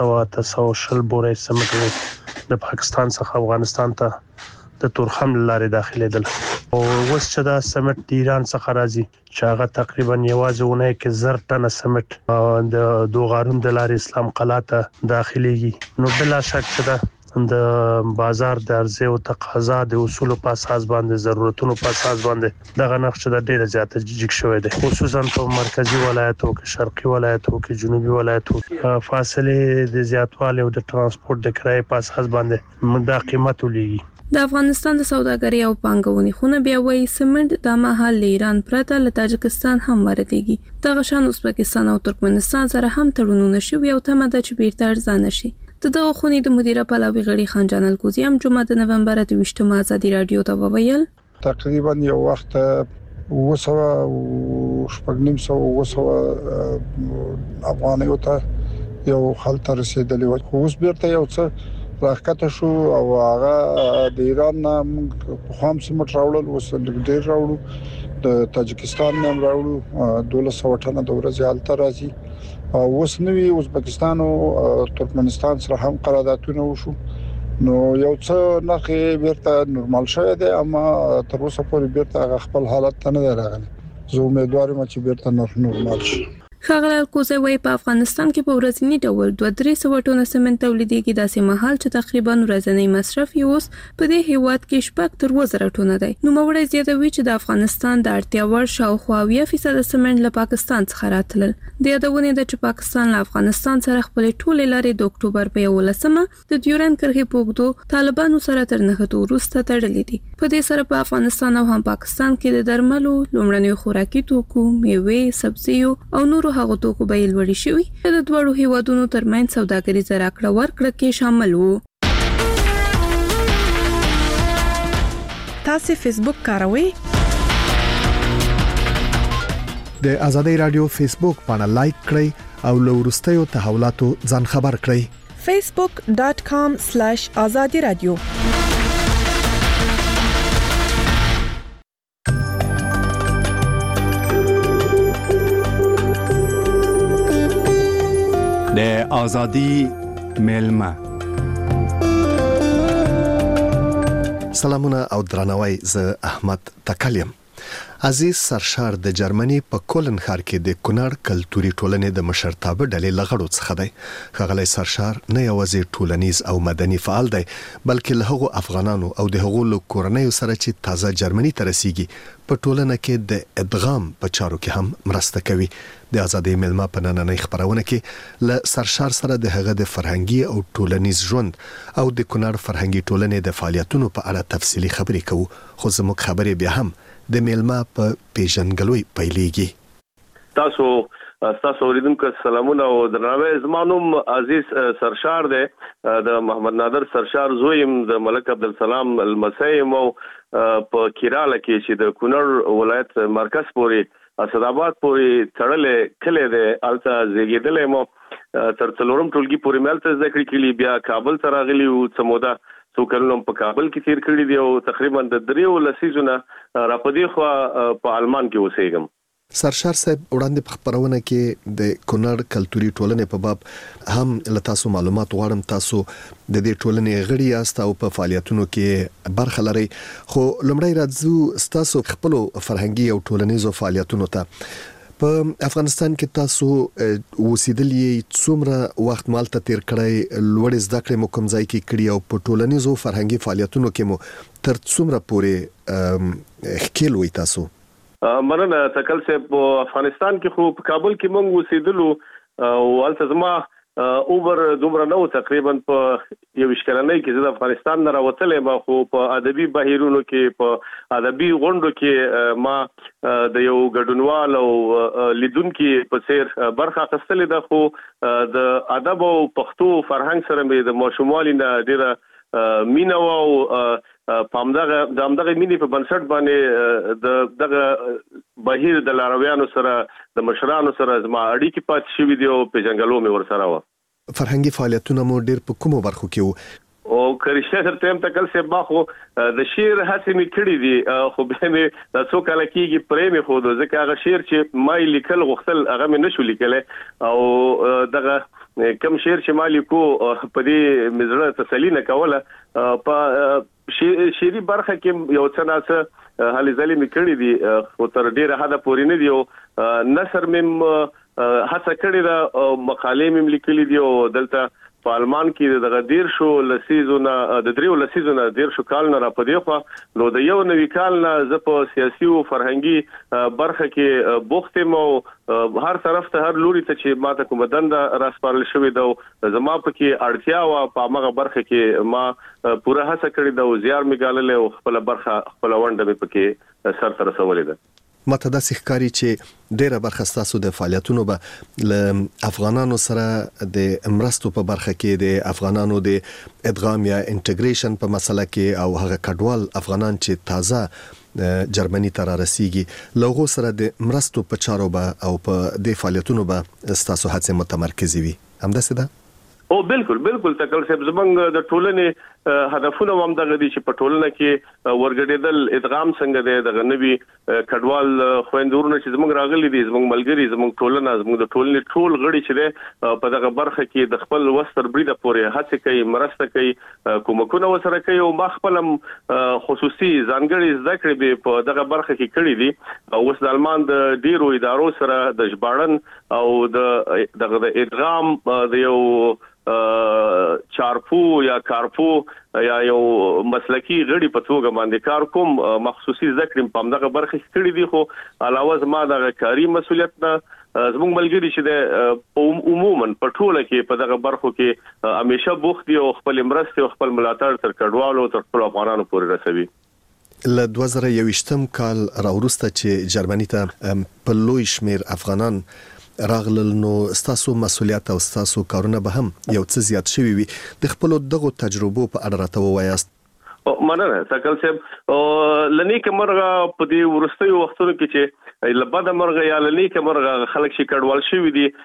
300 بورې سیمنټ د پاکستان څخه افغانستان ته د تورخم لارې داخليدل او اوس چې دا سیمنټ د ایران څخه راځي چې هغه تقریبا یوازې ونه کې 1000 ټنه سیمنټ د دوغارون د لارې اسلام قلعه ته داخليږي. نو بلا شک چې دا د بازار د عرضه او تقاضا د اصول په اساس باندې ضرورتونو په اساس باندې دغه نقش د ډیره زیاته جګ شوی دی. خصوصا په مرکزی ولایتو کې، شرقي ولایتو کې، جنوبي ولایتو فاصله د زیاتوالي او د ترانسپورت د کرایې په اساس باندې دا قیمت ولېږي. د افغانستان د سوداګرۍ او پانګونې خونه بیا وایي سیمنټ د محل ایران پرته له تاجکستان هم واردېږي. دغه شان ازبکستان او ترکمنستان سره هم تړونونه شوي او تمه ده چې بیرته ارزانه شي. دغه خونې د مدیره پلاوي غړي خانجان الکوزی هم جمعه د نومبر 28 آزادي رادیو ته وویل تقریبا یو وخت 200 افغانۍ ته یو خلک رسیدلی و. خو اوس بیرته یو څه راکته شو او هغه د ایران نام خام سیمټ راوړل اوس ډیر راوړو د تاجکستان نام راوړو 1200 ټنه د ورځې حالت راځي. اوس نوې ازبکستان او ترکمنستان سره هم قراردادونه وشو نو یو څه نخې بیرته نورمال شوی دی اما تر اوسه پورې بیرته خپل حالت ته نه راغلی. زه امیدوار یم چې بیرته نورمال شي. ښاغلی الکوزی وایي په افغانستان کې په ورځني ډول 2-3 ټنه سمنټ تولیدېږي، داسې مهال چې تقریبا ورځنی مصرف یې اوس په دې هیواد کې 6-7 ټنه دی. نوموړی زیاتوي چې د افغانستان د اړتیا وړ شاوخوا 80% سمنټ له پاکستان څخه راتلل. د یادونې ده چې پاکستان له افغانستان سره خپلې ټولې لارې د اکتوبر په 11مه د ډیورند کرښې په اوږدو طالبانو سره تر نښتو وروسته تړلې دي. په دې سره په افغانستان او هم پاکستان کې د درملو، لومړنیو خوراکي توکو، میوې، سبزیو او نورو هغو توکو بیې لوړې شوي چې د دواړو هیوادونو ترمنځ سوداګریزه راکړه ورکړه کې شامل وو. تاسو فیسبوک کاروئ؟ د ازادي رادیو فیسبوک باندې لایک کړئ او له وروستیو تحولاتو ځان خبر کړئ. facebook.com/azadiradio د ازادي ملما. سلامونه او درناوی، زه احمد تکلیم. عزیز سرشار د جرمني په کولن ښار کې د کونړ کلتوري ټولنې د مشرتابه ډلې لغړو څخه دی. ښاغلی سرشار نه یوازې ټولنیز او مدني فعال دی بلکې له هغو افغانانو او د هغو له کورنیو سره چې تازه جرمني ته رسیږي په ټولنه کې د ادغام په چارو کې هم مرسته کوي. د ازادي ملما په نننۍ خبرونه کې له سرشار سره د هغه د فرهنګي او ټولنیز ژوند او د کونړ فرهنګي ټولنې د فعالیتونو په اړه تفصیلی خبرې کوو، خو زموږ خبرې بیا هم د ملما په پیژنګلوي پیلېږي. تاسو اوریدونکو سلامونه او درناوی. زما نوم عزیز سرشار دی، د محمد نادر سرشار زویم، د ملک عبدالسلام المسیم او په کیراله کې چې د کونړ ولایت مرکز پورې اسداباد پورې تړلې کله د الته زیږیدلې مو تر څلورم ټولګي پورې ملته ذکر کړي، بیا کابل ته راغلی او څموده څو کلونو په کابل کې تیر کړی دی او تقریبا د 3 لسیزونه راپدې خو په آلمان کې اوسېږم. سرشار صاحب وړاندې په خبرونه کې د کونړ کلتوري ټولنې په باب هم له تاسو معلومات غواړم. تاسو د دې ټولنې غړي یاست او په فعالیتونو کې برخه لرئ، خو لومړی راځو تاسو خپل فرهنګي او ټولنیزو فعالیتونو ته. په افغانستان کې تاسو اوسېدلې څومره وخت مالته تیر کړی، لوړ زده کړې مو کوم ځای کې کړی او په ټولنیزو فرهنګي فعالیتونو کې مو تر څومره پورې ښکیل وئ تاسو؟ مننه تکل صاحب. په افغانستان کې خو په کابل کې مونږ اوسېدلو او هلته زما اوبر دومره نو تقریبا په 21 کلنۍ کې زه د افغانستان نه راوتلی ما، خو په ادبي بهیرونو کې په ادبي غونډو کې ما د یو ګډونوال او لیدونکو په څیر برخه اخیستلې ده. خو د ادب او پښتو فرهنګ سره مې د ماشوموالي نه ډېره مینه او پامدغه مینې په بنسټ باندې دغه بهیر د لارویانو سره د مشرانو سره زما اړیکې پاتې شوې دي او پیژنګلو مې ورسره و. فرهنګي فعالیتونه مو ډېر په کومو برخو کې وو؟ او کرشته ترته هم تکل صاحب ما خو د شعر هڅې مې کړې دي، خو به مې د څو کال کېږي پرې مې خو ځکه هغه شعر چې ما لیکل غوښتل هغه مې نشو لیکلی او دغه کم شعر چې ما لیکو په دې مزړه تسلی نه کوله. په شعري برخه کې یو څه ناڅه هلې ځلې مې کړې دي، خو تر ډېره حده پورې نه دي او نثر مې هڅه کړې ده، مقالې مې لیکلې دي او دلته په آلمان کې دغه 3 لسیزونه 3 کال نه راپدې خو نو د یو نوي کال نه زه په سیاسي او فرهنګي برخه کې بوخت یم او هر طرف ته هر لوري ته چې ماته کوم دنده راسپارل شوې ده زما په کې اړتیا او په هغه برخه کې ما پوره هڅه کړې ده او زیار مې ګاللې او خپل برخه خپل ونده مې پکې سر ته رسولې ده. ماته دا ښکاري چې ډیره برخه ستاسو د فعالیتونو به له افغانانو سره د مرستو په برخه کې د افغانانو د ادغام یا انټیګریشن په مسله کې او هغه کډوال افغانان چې تازه جرمني ته را رسیږي لغو سره د مرستو په چارو به او په د فعالیتونو به ستاسو هڅې متمرکزې وي. همداسې ده؟ او بالکل تکل صاحب زمونږ د ټولنې هدفونه هم دغه دي چې په ټولنه کې ورګډېدل ادغام څنګه دی دغه نوي کډوال خويندورونه چې زموږ راغلي دي زموږ ملګری زموږ ټولنه زموږ د ټولنې ټول غړي چې دی په دغه برخه کې د خپل وستر بریده پورې هڅه کوي مرسته کوي کومکونه وسره کوي او خپل خصوصي ځانګړي زده کړې به په دغه برخه کې کړې دي اوس د المان د ډیرو ادارو سره د ژباړن او د ادغام د یو چارپو یا کارپو یا یو مسلکی غړي په توګه باندې کار کوم مخصوصي ذکر په دغه برخه کې کړی دي خو علاوه زما د کاری مسولیت نه زموږ ملګری چې د عموما په ټوله کې په دغه برخو کې همیشه بوخت دي او خپل مرسته او خپل ملاتړ تر کډوالو تر خپل افغانانو پورې رسوي. ل 2021 کال راورسته چې جرمني ته په لوی شمیر افغانان راغلل نو ستاسو مسولیت او ستاسو کارونه به هم یو څه زیات شوي وي د خپل دغه تجربو په اړه راته ووایاست. مننه تکل صاحب لنی کمرغه په دې ورستیو وختونو کې چې لبد مرغه یا لنی کمرغه خلک شي کډوال شوی دي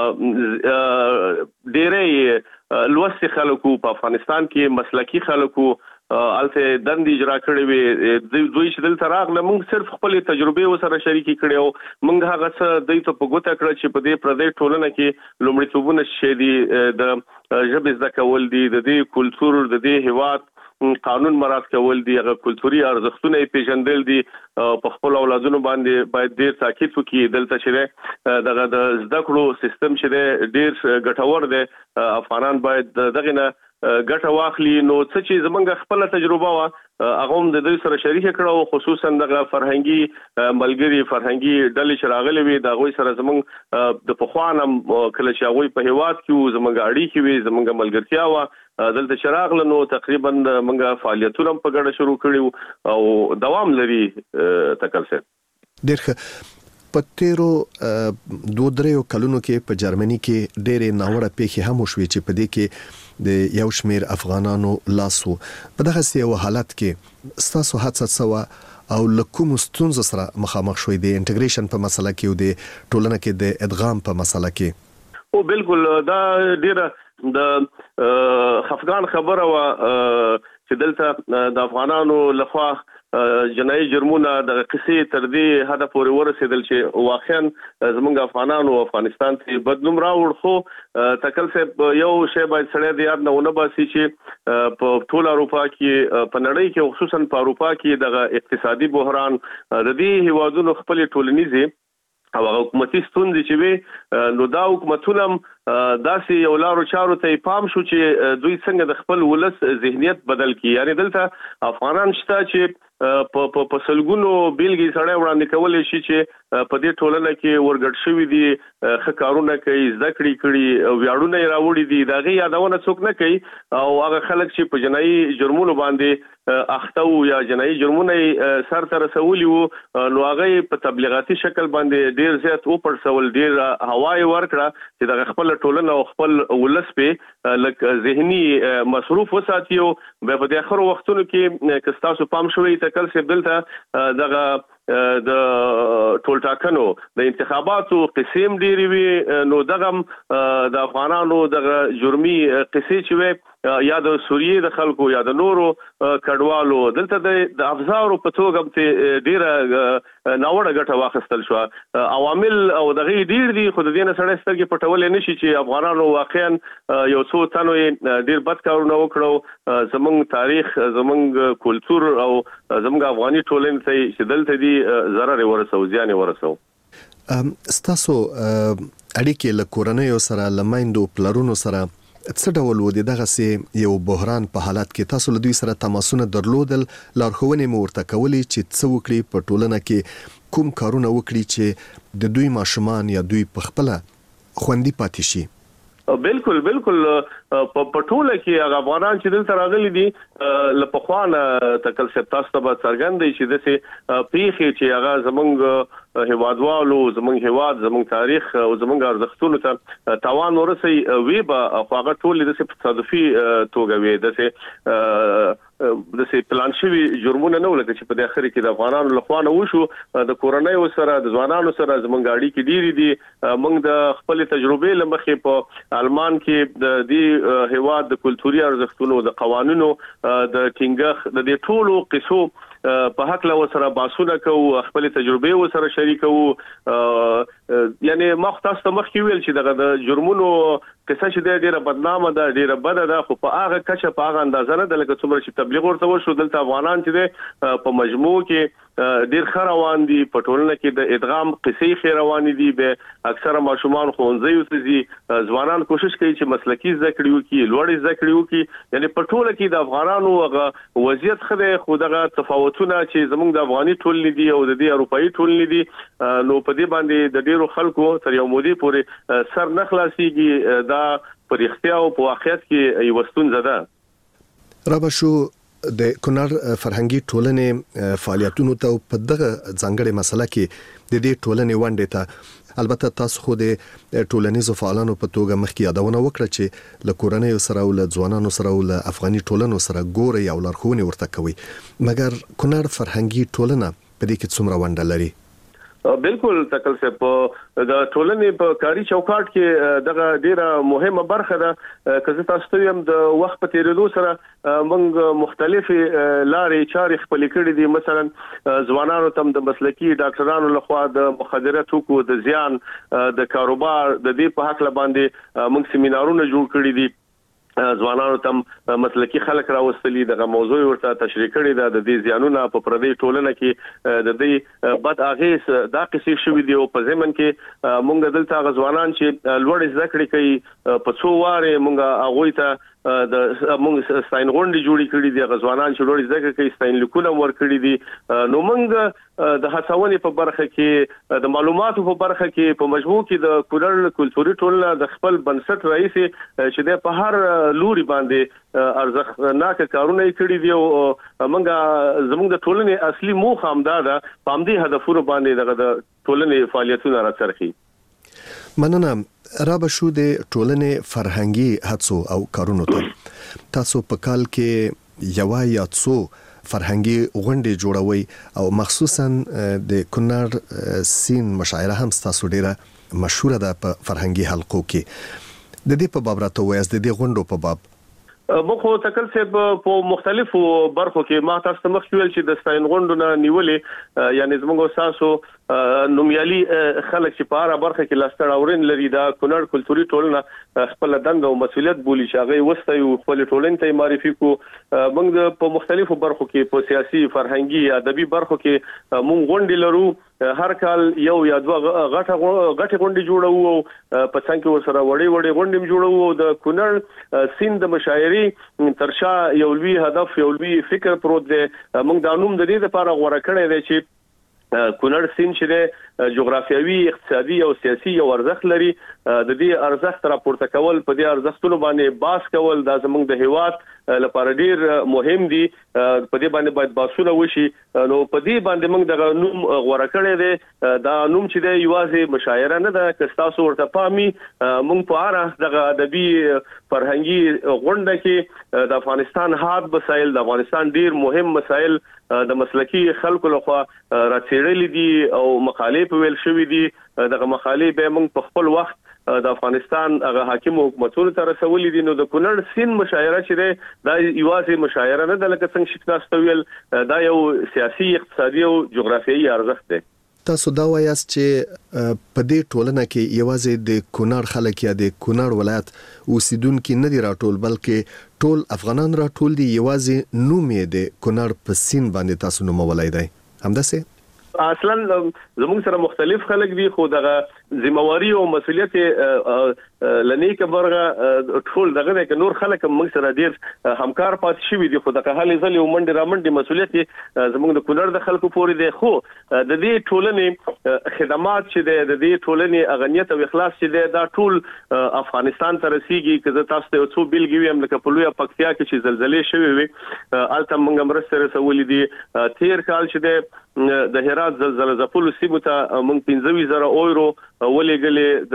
ډېرې لوستي خلکو په افغانستان کې مسلکی خلکو الته دند اجرا کړی وي دوی چې دلته راغله موږ صرف خپل تجربه وسره شریکي کړو موږ هغه څه د ته په ګوته کړ چې په دې پردې ټولنه کې لومړیتوبونه شې دي د ژبې زده کول دي د دې کلچر د دې هیواد قانون مراعات کول دي هغه کلتوري ارزښتونه پیژندل دي په خپل اولادونو باندې باید ډیر تاکید وکړي دلته چې دغه د زده کړو سیستم چې ډیر ګټور دی افغانان باید دغه نه ګټه واخلي نو څه چې زمونږ خپل تجربه وا هغه هم د دوی سره شریک کړو خصوصا دغه فرهنګي ملګری فرهنګي ډلې چې راغلي وي دا غوي سره زمونږ د پخوانم کله چې هغه په هیواد کې زمونږ اړیکې وي زمونږ ملګرتیا وا دلته شراغله نو تقریبا موږ فعالیتونه په ګډه شروع کړیو او دوام لري تکلسه ډېر په تیرو 2-3 کلونو کې په جرمني کې ډېرې ناوړه پیښې هم وشوې چې په دې کې د یو شمیر افغانانو لاسو په دغه یو حالت کې ستاسو هڅه سوا او لکوم ستونزو سره مخامخ شوي د انټیګریشن په مسله کې او د ټولنه کې د ادغام په مسله کې او بالکل دا ډیره د خفقان خبره وا چې دلته د افغانانو لخوا جنایي جرمونه د قصې تر دې هدف پورې ورسېدل چې واقعا زموږ افغانانو افغانستان ته بدلون راوړ خو تکل صاحب یو شی باید سړی د یاد نه ونه باسي چې په ټول اروپا کې په نړۍ کې خصوصا په اروپا کې د اقتصادي بحران د دې هیوادونو خپل ټولنیزي او حکومتي ستونزې چې وي نو دا حکومتونه داسې یو لارو چارو ته پام شو چې دوی څنګه د خپل ولس ذهنیت بدل کړي یعنی دلته افغانان شته چې په سلګونو بیلګې سره وړاندې کولای شي چې په دې ټولنه کې ورګډ شوی دي خکارونه کوي ذکرې کړي ویاړونه راوړي دي دغه یادونه څوک نه کوي او هغه خلک چې په جنایي جرمونو باندې اخته یا جنایي جرمونه سر ته رسولي وو نو هغه په تبلیغاتي شکل باندې ډیر زیات او پرسول ډیر هواي ورکړه چې د خپل ټولنه او خپل ولس په لک ذهني مصروف وساتیو په دې اخر وختونو کې کستاسو پام شوی تکل څه دلته دغه د ټول ټاکنو د انتخاباتو قسم ډیری وی نو دغه د افغانانو دغه جرمي قصې چې وي یا د سوریې د خلکو یا د نورو کډوالو دلته د افزارو په توګه ته ډیره ناوړه ګټه واخیستل شو عوامل او دغه ډیر دي خو د دې نه سره سترګې پټول نه شي چې افغانانو واقعا یو څو تنو ډیر بد کارونه وکړو زمونږ تاریخ زمونږ کلچر او زمونږ افغاني ټولنې ته چې دلته دي ضرر ورسو زیان ورسو ستاسو اړیکې له کورنۍ سره لمایندو پلرونو سره څه ډول و دغه سي یو بحران په حالت کې تاسو له دوی سره تماسونه درلودل لارښوونې مو ورته کولې چې څه وکړي په ټولنه کې کوم کارونه وکړي چې د دوی ماشومان یا دوی په خپل خوندي پاتې شي بالکل په ټوله کې هغه افغانان چې دلته راغلي دي لپخوان تکل سپتاست به څرګندې چې دسه پیخي چې هغه زمونږ هیوادوالو زمونږ هیواد زمونږ تاریخ او زمونږ ارزښتونو ته تاوان ورسي وی به هغه ټول د تصادفي توګه وي د سي پلان شوی جرمونه نه ولکه چې په د اخر کې د افغانانو لخوا نه وشو د کورونای سره د ځوانانو سره زمونږ اړیکې ډېری دي موږ د خپل تجربې لمخې په آلمان کې د دې هیواد د کلتوري ارزښتونو د قوانینو د ټینګښ د دې ټولو قصو په حق له سره باسونه کوو خپل تجربې سره شریکو یعنی مختص مخکې ویل چې د جرمونو قصه چې ډیره بدنامه ده ډیره بده ده خو په هغه کچه په هغه اندازه نه د لکه څومره چې تبلیغ ورته وشو دلته افغانان چې په مجموع کې ډیر خروان دي په ټولنه کې د ادغام قصې خیروان دي به اکثره ماشومان خوندزي او ځوانان کوشش کوي چې مسلکی زده کړي وکړي لوړ زده کړي وکړي یعنی په ټوله کې د افغانانو وضعیت خدای خو دغه تفاوتونه چې زموږ د افغاني ټولنې دي او د دې اروپאי ټولنې دي نو په دې باندې د ډیرو خلکو تر یو مودې پورې سر نه خلاصيږي دا پر اختیار او په واقعیت کې یو ستونزه ده رابه شو د کونړ فرهنګي ټولنې فعالیتونو ته په دغه ځانګړي مسله کې د دې ټولنې ونډه ته البته تاسو خو د ټولنیزو فعالانو په توګه مخکې یادونه وکړه چې له کورنۍ سره او له ځوانانو سره او له افغاني ټولنو سره ګوري او لارښوونې ورته کوي مګر کونړ فرهنګي ټولنه په دې کې څومره ونډه لري بالکل تکل سے په د ټولنې په کاری چوکاټ کې دغه ډیره مهمه برخه ده که تاسو ته هم د وخت په تیریدو سره موږ مختلفي لارې چارې خپل کړې دي مثلا ځوانانو تم د مسلکی ډاکټرانو لخوا د مخدره توکو د زیان د کاروبار د دې په حق باندې موږ سیمینارونه جوړ کړی دي ځوانانو تم مسلکی خلک راوستلي دغه موضوع ورته تشریح کړی ده د دې زیانونه په پردي ټولنه کې د دې بد اغیز دا قصې شوې دي او په ځمن کې مونږ دلته غزوانان چې لوړ زده کړې کوي په څو واره مونږ هغه ته د مونږ ستاین غونډې جوړې کړې دي غزوانان چې لوړ زده کوي ستاین لیکونه ور کړې دي نو مونږ د هڅونې په برخه کې د معلوماتو په برخه کې په مجموع کې د کونړ کلتوري ټولنه د خپل بنسټ رئیس چې د په هر لوري باندې ارزښتناک کارونه کړی دی او موږ زموږ د ټولنې اصلي موخه هم دا ده په همدې هدفونو باندې د ټولنې فعالیتونه راڅرخي مننه رابه شو د ټولنې فرهنګي هڅو او کارونو ته تاسو په کال کې یو یا څو فرهنګي غونډې جوړوي او مخصوصا د کونړ سین مشاعره هم تاسو ډیره مشهوره ده په فرهنګي حلقو کې د دې په باب راته وایي د دې غونډو په باب مخو تکل سه په مختلفو برخو کې ما تاسو مخ ویل چې د ستاین غونډونه نیولې یعنی زموږ تاسو نومیالي خلک چې په اړه برخه کې لاستړ اورین لري دا کونړ کلتوري ټولنه خپل دنده او مسولیت بولی چې هغه وستای او خپل ټولنې ته معرفي کو موږ په مختلفو برخو کې په سیاسي فرهنګي ادبي برخو کې موږ غونډې لرو هر کال یو یا دوه غټه غونډې جوړو او په څنګه ورسره وړي غونډې جوړو د کونړ سین د مشاعري ترشا یو لوی هدف یو لوی فکر پروت دی موږ د انوم د دې لپاره غوړه کړی دی چې کونړ سین چې جغرافیوي اقتصادي او سیاسي یو ارزښت لري د دې ارزښت راپورته کول په دې ارزښتونو باندې باس کول د زموږ د هیواد لپاره ډیر مهم دي په دې باندې باید باسونه وشي نو په دې باندې موږ د نوم غوړه کړی دی دا نوم چې دی یوازې مشاعره نه ده که تاسو ورته پامي موږ په اړه د ادبي فرهنګي غونډه کې د افغانستان حاد مسایل د افغانستان ډیر مهم مسایل د مسلکی خلکو لخوا راڅېړل دي او مقالې په ویل شوې دي دغه مقالې به موږ په خپل وخت د افغانستان هغه حاکم حکومتونو ته رسولې دي نو د کونړ سین مشاعره چې دا یوازې مشاعره نه ده لکه څنګه چې تاسو ویل دا یو سیاسي اقتصادي او جغرافیایي ارزښت دی تاسو دا وایاست چې په دې ټولنه کې یوازې د کونړ خلک یا د کونړ ولایت اوسیدونکو نه دي راټول بلکې ټول افغانان راټول دي یوازې نوم یې د کونړ په سین باندې تاسو نومولای دی همداسې اصلا زموږ سره مختلف خلک دي خو دغه ذمہواری او مسولیت لنی کبرغه ټول دغه د نور خلک موږ سره ډیر همکار پات شوی دي خو د حالي ځلې ومنډه رامنډه مسولیت زموږ د کونړ د خلکو پورې دی خو د دې ټولنې خدمات چې د دې ټولنې اغنیت او اخلاص چې دا ټول افغانستان ته رسیږي که تاسو ته څو بیلګې ویم لکه په لویه پکتیا کې چې زلزلې شوې وي الته موږ مرسته رسولې دي تیر کال چې د هرات زلزلې ځپلو سیمو ته موږ 15,000 یورو ولېګلې د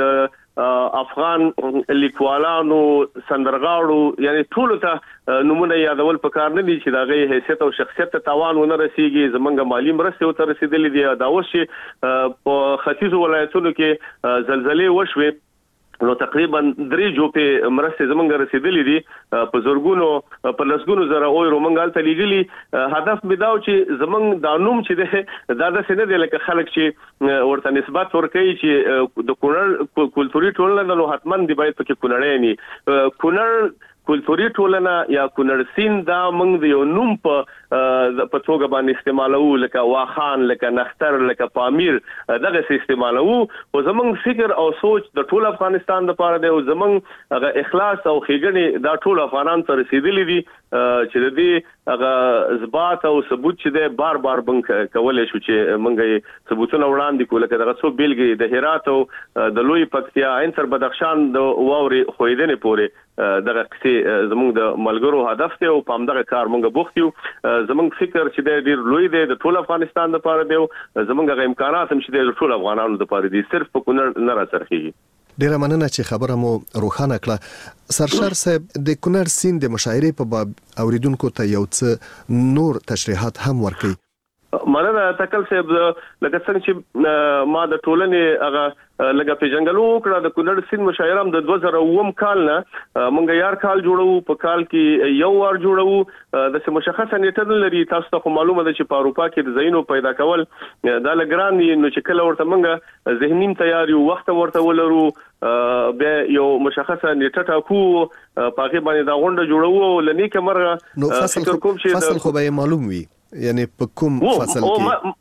افغان لیکوالانو سندرغاړو یعنی ټول ته نمونه یادول پکار نه دي چې دا غي حیثیت او شخصیت ته تاوان ونه رسیږي زمونږ مالی مرسته ته رسیدلې دي دا اوس چې په ختیځ ولایتونو کې زلزلې وشوي نو تقریبا 3 جوپه مرسته زمونږ رسیدلې دي په زورګونو په لسګونو زره یورو مونږ الته لګلي هدف مداو چې زمونږ د نوم چې دا د سینې د لکه خلک چې ورته نسبت ورکړي چې د کونړ کلتوري ټولنه نو حتمن دی باید پکې کونړی نه کونړ کلتوري ټولنه یا کونړ سین دا موږ د یو نوم په توګه باندې استعمالو لکه واخان لکه نختر لکه پامیر دغه استعمالو او زمونږ فکر او سوچ د ټول افغانستان لپاره دی او زمونږ اخلاص او خېګنې دا ټول افغانان ته رسیدلې دي چې د دې هغه اثبات او ثبوت چې دی بار بنک کولای شو چې موږ ثبوتونه وړاندې کوو لکه دغه څو بیلګې د هرات او د لوی پکتیا عین تر بدخشان د واوري خویدنې پورې دغه کسي زموږ د ملګرو هدف ته او پام دغه کار موږ بوخت یو زموږ فکر چې ډیر لوی دی د ټول افغانستان لپاره دی زموږ غو امکانات هم چې د ټول افغانانو لپاره دي صرف په کونړ نه راڅرخي ډیره مننه چې خبره مو روښانه کړه سرشار صاحب د کونړ سیند د مشاعرې په باب اوریدونکو ته یو څه نور تشریحات هم ورکړي مننه تکل صاحب لکه څنګه چې ما د ټولنې هغه لکه په جنگلو کړه د کونړ سیند مشاعره هم د 2009 کال نه مونږ یار کال جوړو په کال کې یو ور جوړو د مشخصه نیټه لري تاسو ته معلومه ده چې په اروپا کې د زینو پیدا کول د لګران نو چې کله ورته مونږ ذهنی تیاری وخت ورته ولرو به یو مشخصه نیټه ټاکو پاکي باندې دا غونډه جوړو لنی کمر فصل خو به معلوم وي یعنی په کوم فصل کې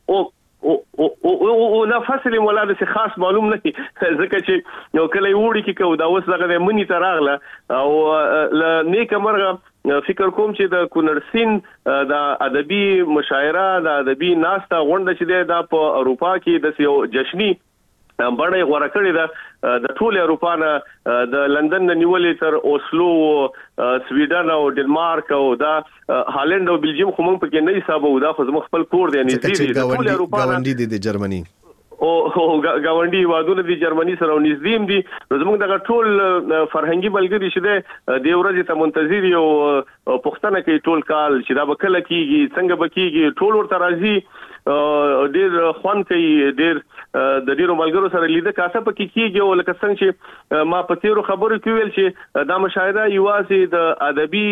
او نه فصل مولا د خاص معلوم نه ځکه چې یو کله وړي کې کو دا اوس دغه منی تراغله او نیک مرغه فکر کوم چې د کونړ سیند د ادبي مشاعره د ادبي ناسته غونډه چې دا په اروپا کې د یو جشنی بڑے غوړه کړی دا د ټول اروپا نه د لندن نیولې تر اوسلو سویډن او ډنمارک او دا هالند او بلجیم خو موږ پکې نه حساب او دا خو زموږ خپل کور دی نږدې د ټول اروپا غونډې د جرمني او گاونډي وادونه د جرمني سره نږدې دي زموږ دغه ټول فرهنګي بلګری شته د ورځې ته منتظر یو پښتنه کې ټول کال چې دا بکله کیږي څنګه بکیږي ټول ورته راځي ډیر خوان کوي ډیر د ډیرو ملګرو سره لیده کاسه پکې کیږي او لکه څنګه چې ما په تیرو خبرو کې ویل چې دا مشاهده یوازې د ادبي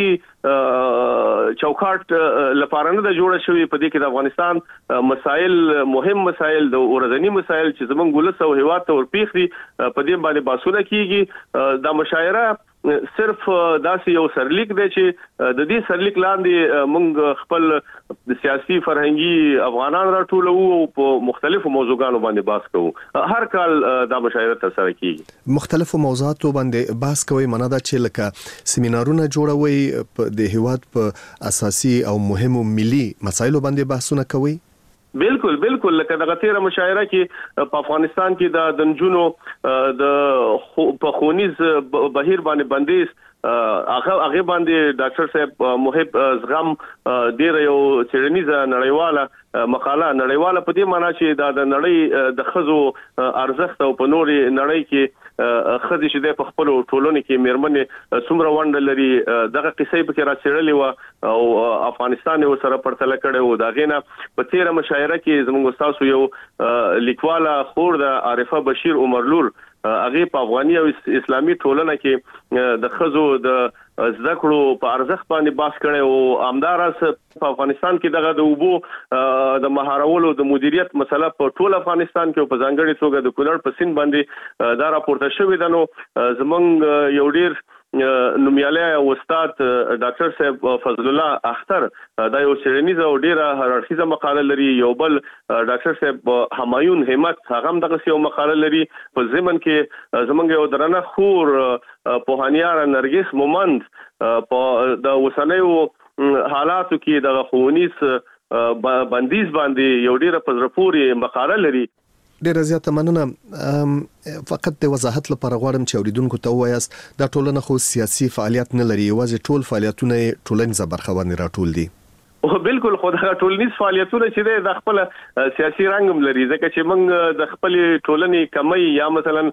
چوکاټ لپاره نه جوړه شوې په دې کې د افغانستان مسائل مهم مسائل د ورځنی مسائل چې زمونږ ولس او هیواد ته ورپیخ دي په دې باندې باسونه کیږي دا مشاعره صرف داسې یو سرلیک دی چې د دې سرلیک لاندې موږ خپل سیاسي فرهنګي افغانان راټولو او په مختلفو موضوعاتو باندې بحث کوو هر کال دا مشاعره ترسره کیږي مختلفو موضوعاتو باندې بحث کوي مناده چې لکه سیمینارونه جوړوي د هیواد په اساسي او مهمو ملي مسایلو باندې بحثونه کوي بالکل لکه دغه تیره مشاعره کې په افغانستان کې د دنجونو د په خونیز بهیر باندې بندیز هغه باندې ډاکټر صاحب محب زغم ډیر یو چیرنیزه نړیواله مقاله نړیواله په دې معنی چې د نړۍ د خزو ارزښت او په نوري نړۍ کې خزي چې په خپل ټولنه کې میرمنې څومره وند لري دغه قصې په کې راڅېړلې و او افغانستان یو سره پرتل کړي و دا غینه په تیره مشاعره کې زموږ استاد یو لیکواله خور د عارفه بشیر عمرلور هغه په افغاني او اسلامي ټولنه کې د خزو د زده کړو په ارزښت باندې بحث کړي او امدارس په افغانستان کې دغه د وبو د مهارولو د مدیریت مسله په ټول افغانستان کې په ځانګړي توګه د کونړ په سیند باندې دا راپورته شوې ده نو زمونږ یو ډیر نومیاله استاد ډاکټر صاحب فضل الله اختر دا یو سیرنیزه او ډیره هررخیزه مقاله لري. یو بل ډاکټر صاحب همایون همت هغه هم دغه یو مقاله لري. په ضمن کې زمونږ یو درنه خور پوهانیار نرګس مومند په د وسنیو حالاتو کې د خونیس بندیز باندې یو ډیره پزرپوري مقاله لري. ډیره زیاته مننه. فقط د وضاحت لپاره غواړم چې اوریدونکو ته وایاست دا ټولنه خو سیاسي فعالیت نه لري، یوازې ټول فعالیتونه ټولنیزه برخه باندې راټول دي. او بالکل خو د ټولنیز فعالیتونه چې د خپل سیاسي رنګم لري، ځکه چې موږ د خپل ټولنې کمی یا مثلا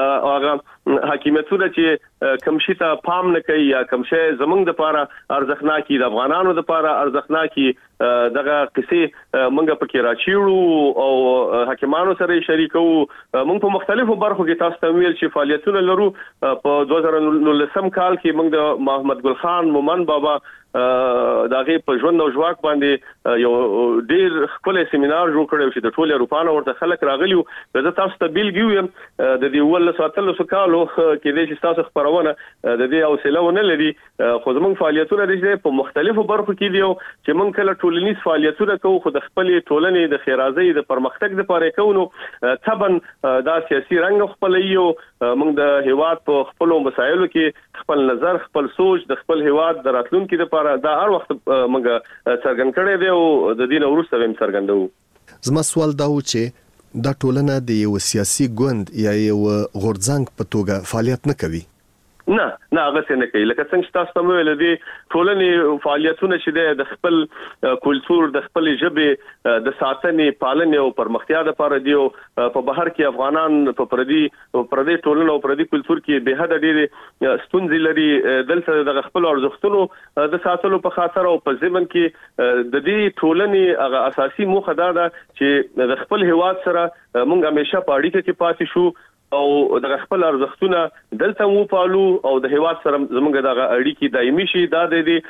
هغه حاکمیتونه چې کم شي ته پام نه کوي یا کم شي زمونږ د لپاره ارزښتناکي، د افغانانو د لپاره ارزښتناکي دغه قصې موږ پکې راچیړو او حکیمانو سره شریکو. موږ په مختلفو برخو کې تاسو ته ویل چې فعالیتونه لرو. په 2019 کال کې موږ د محمد ګل خان مومن بابا داغه په ژوند او ژواک باندې یو ډیر خپل سیمینار جوړ کړو چې د ټول اروپانو ورته خلک راغلیو. زه تاسو ته بیلګي وایم د دې ول ساتلو سکالو کې د تاسو خبرونه د دې حوصله ونه لري. خو زموږ فعالیتونه د په مختلفو برخو کې دي چې موږ کله ټولنیز فعالیتونه کوو خو د خپل ټولنې د خیرازۍ د پرمختګ لپاره کوو. تبن دا سیاسي رنګ خپل یو موږ د هیواد په خپل مسایلو کې خپل نظر خپل سوچ د خپل هیواد د راتلونکو لپاره دا هر وخت موږ څرګند کړی دی او د دین وروسته هم څرګندو. زما سوال دا و چې دا ټولنه د یو سیاسي ګوند یا یو غورځنګ په توګه فعالیت نه کوي. نه هغه څه نه کوي. لکه څنګه تاسو ته ویل دي ټولنې فعالیتونه چې د خپل کلچر د خپل ژبه د ساتنې پالنې او پرمختیا لپاره دی. په بهر کې افغانان په پردي ټولنه او پردي کلچر کې به حد ډېر ستونزې لري. دلته د خپل ارزښتونو د ساتلو په خاطر او په ځمن کې د دې ټولنې هغه اساسي موخه دا ده چې د خپل هیواد سره موږ همیشه په اړیکه کې پاتې شو او د خپل ارزښتونه دلته مو پالو او د هیواد سره زموږ د اړیکې دایمي شي. دا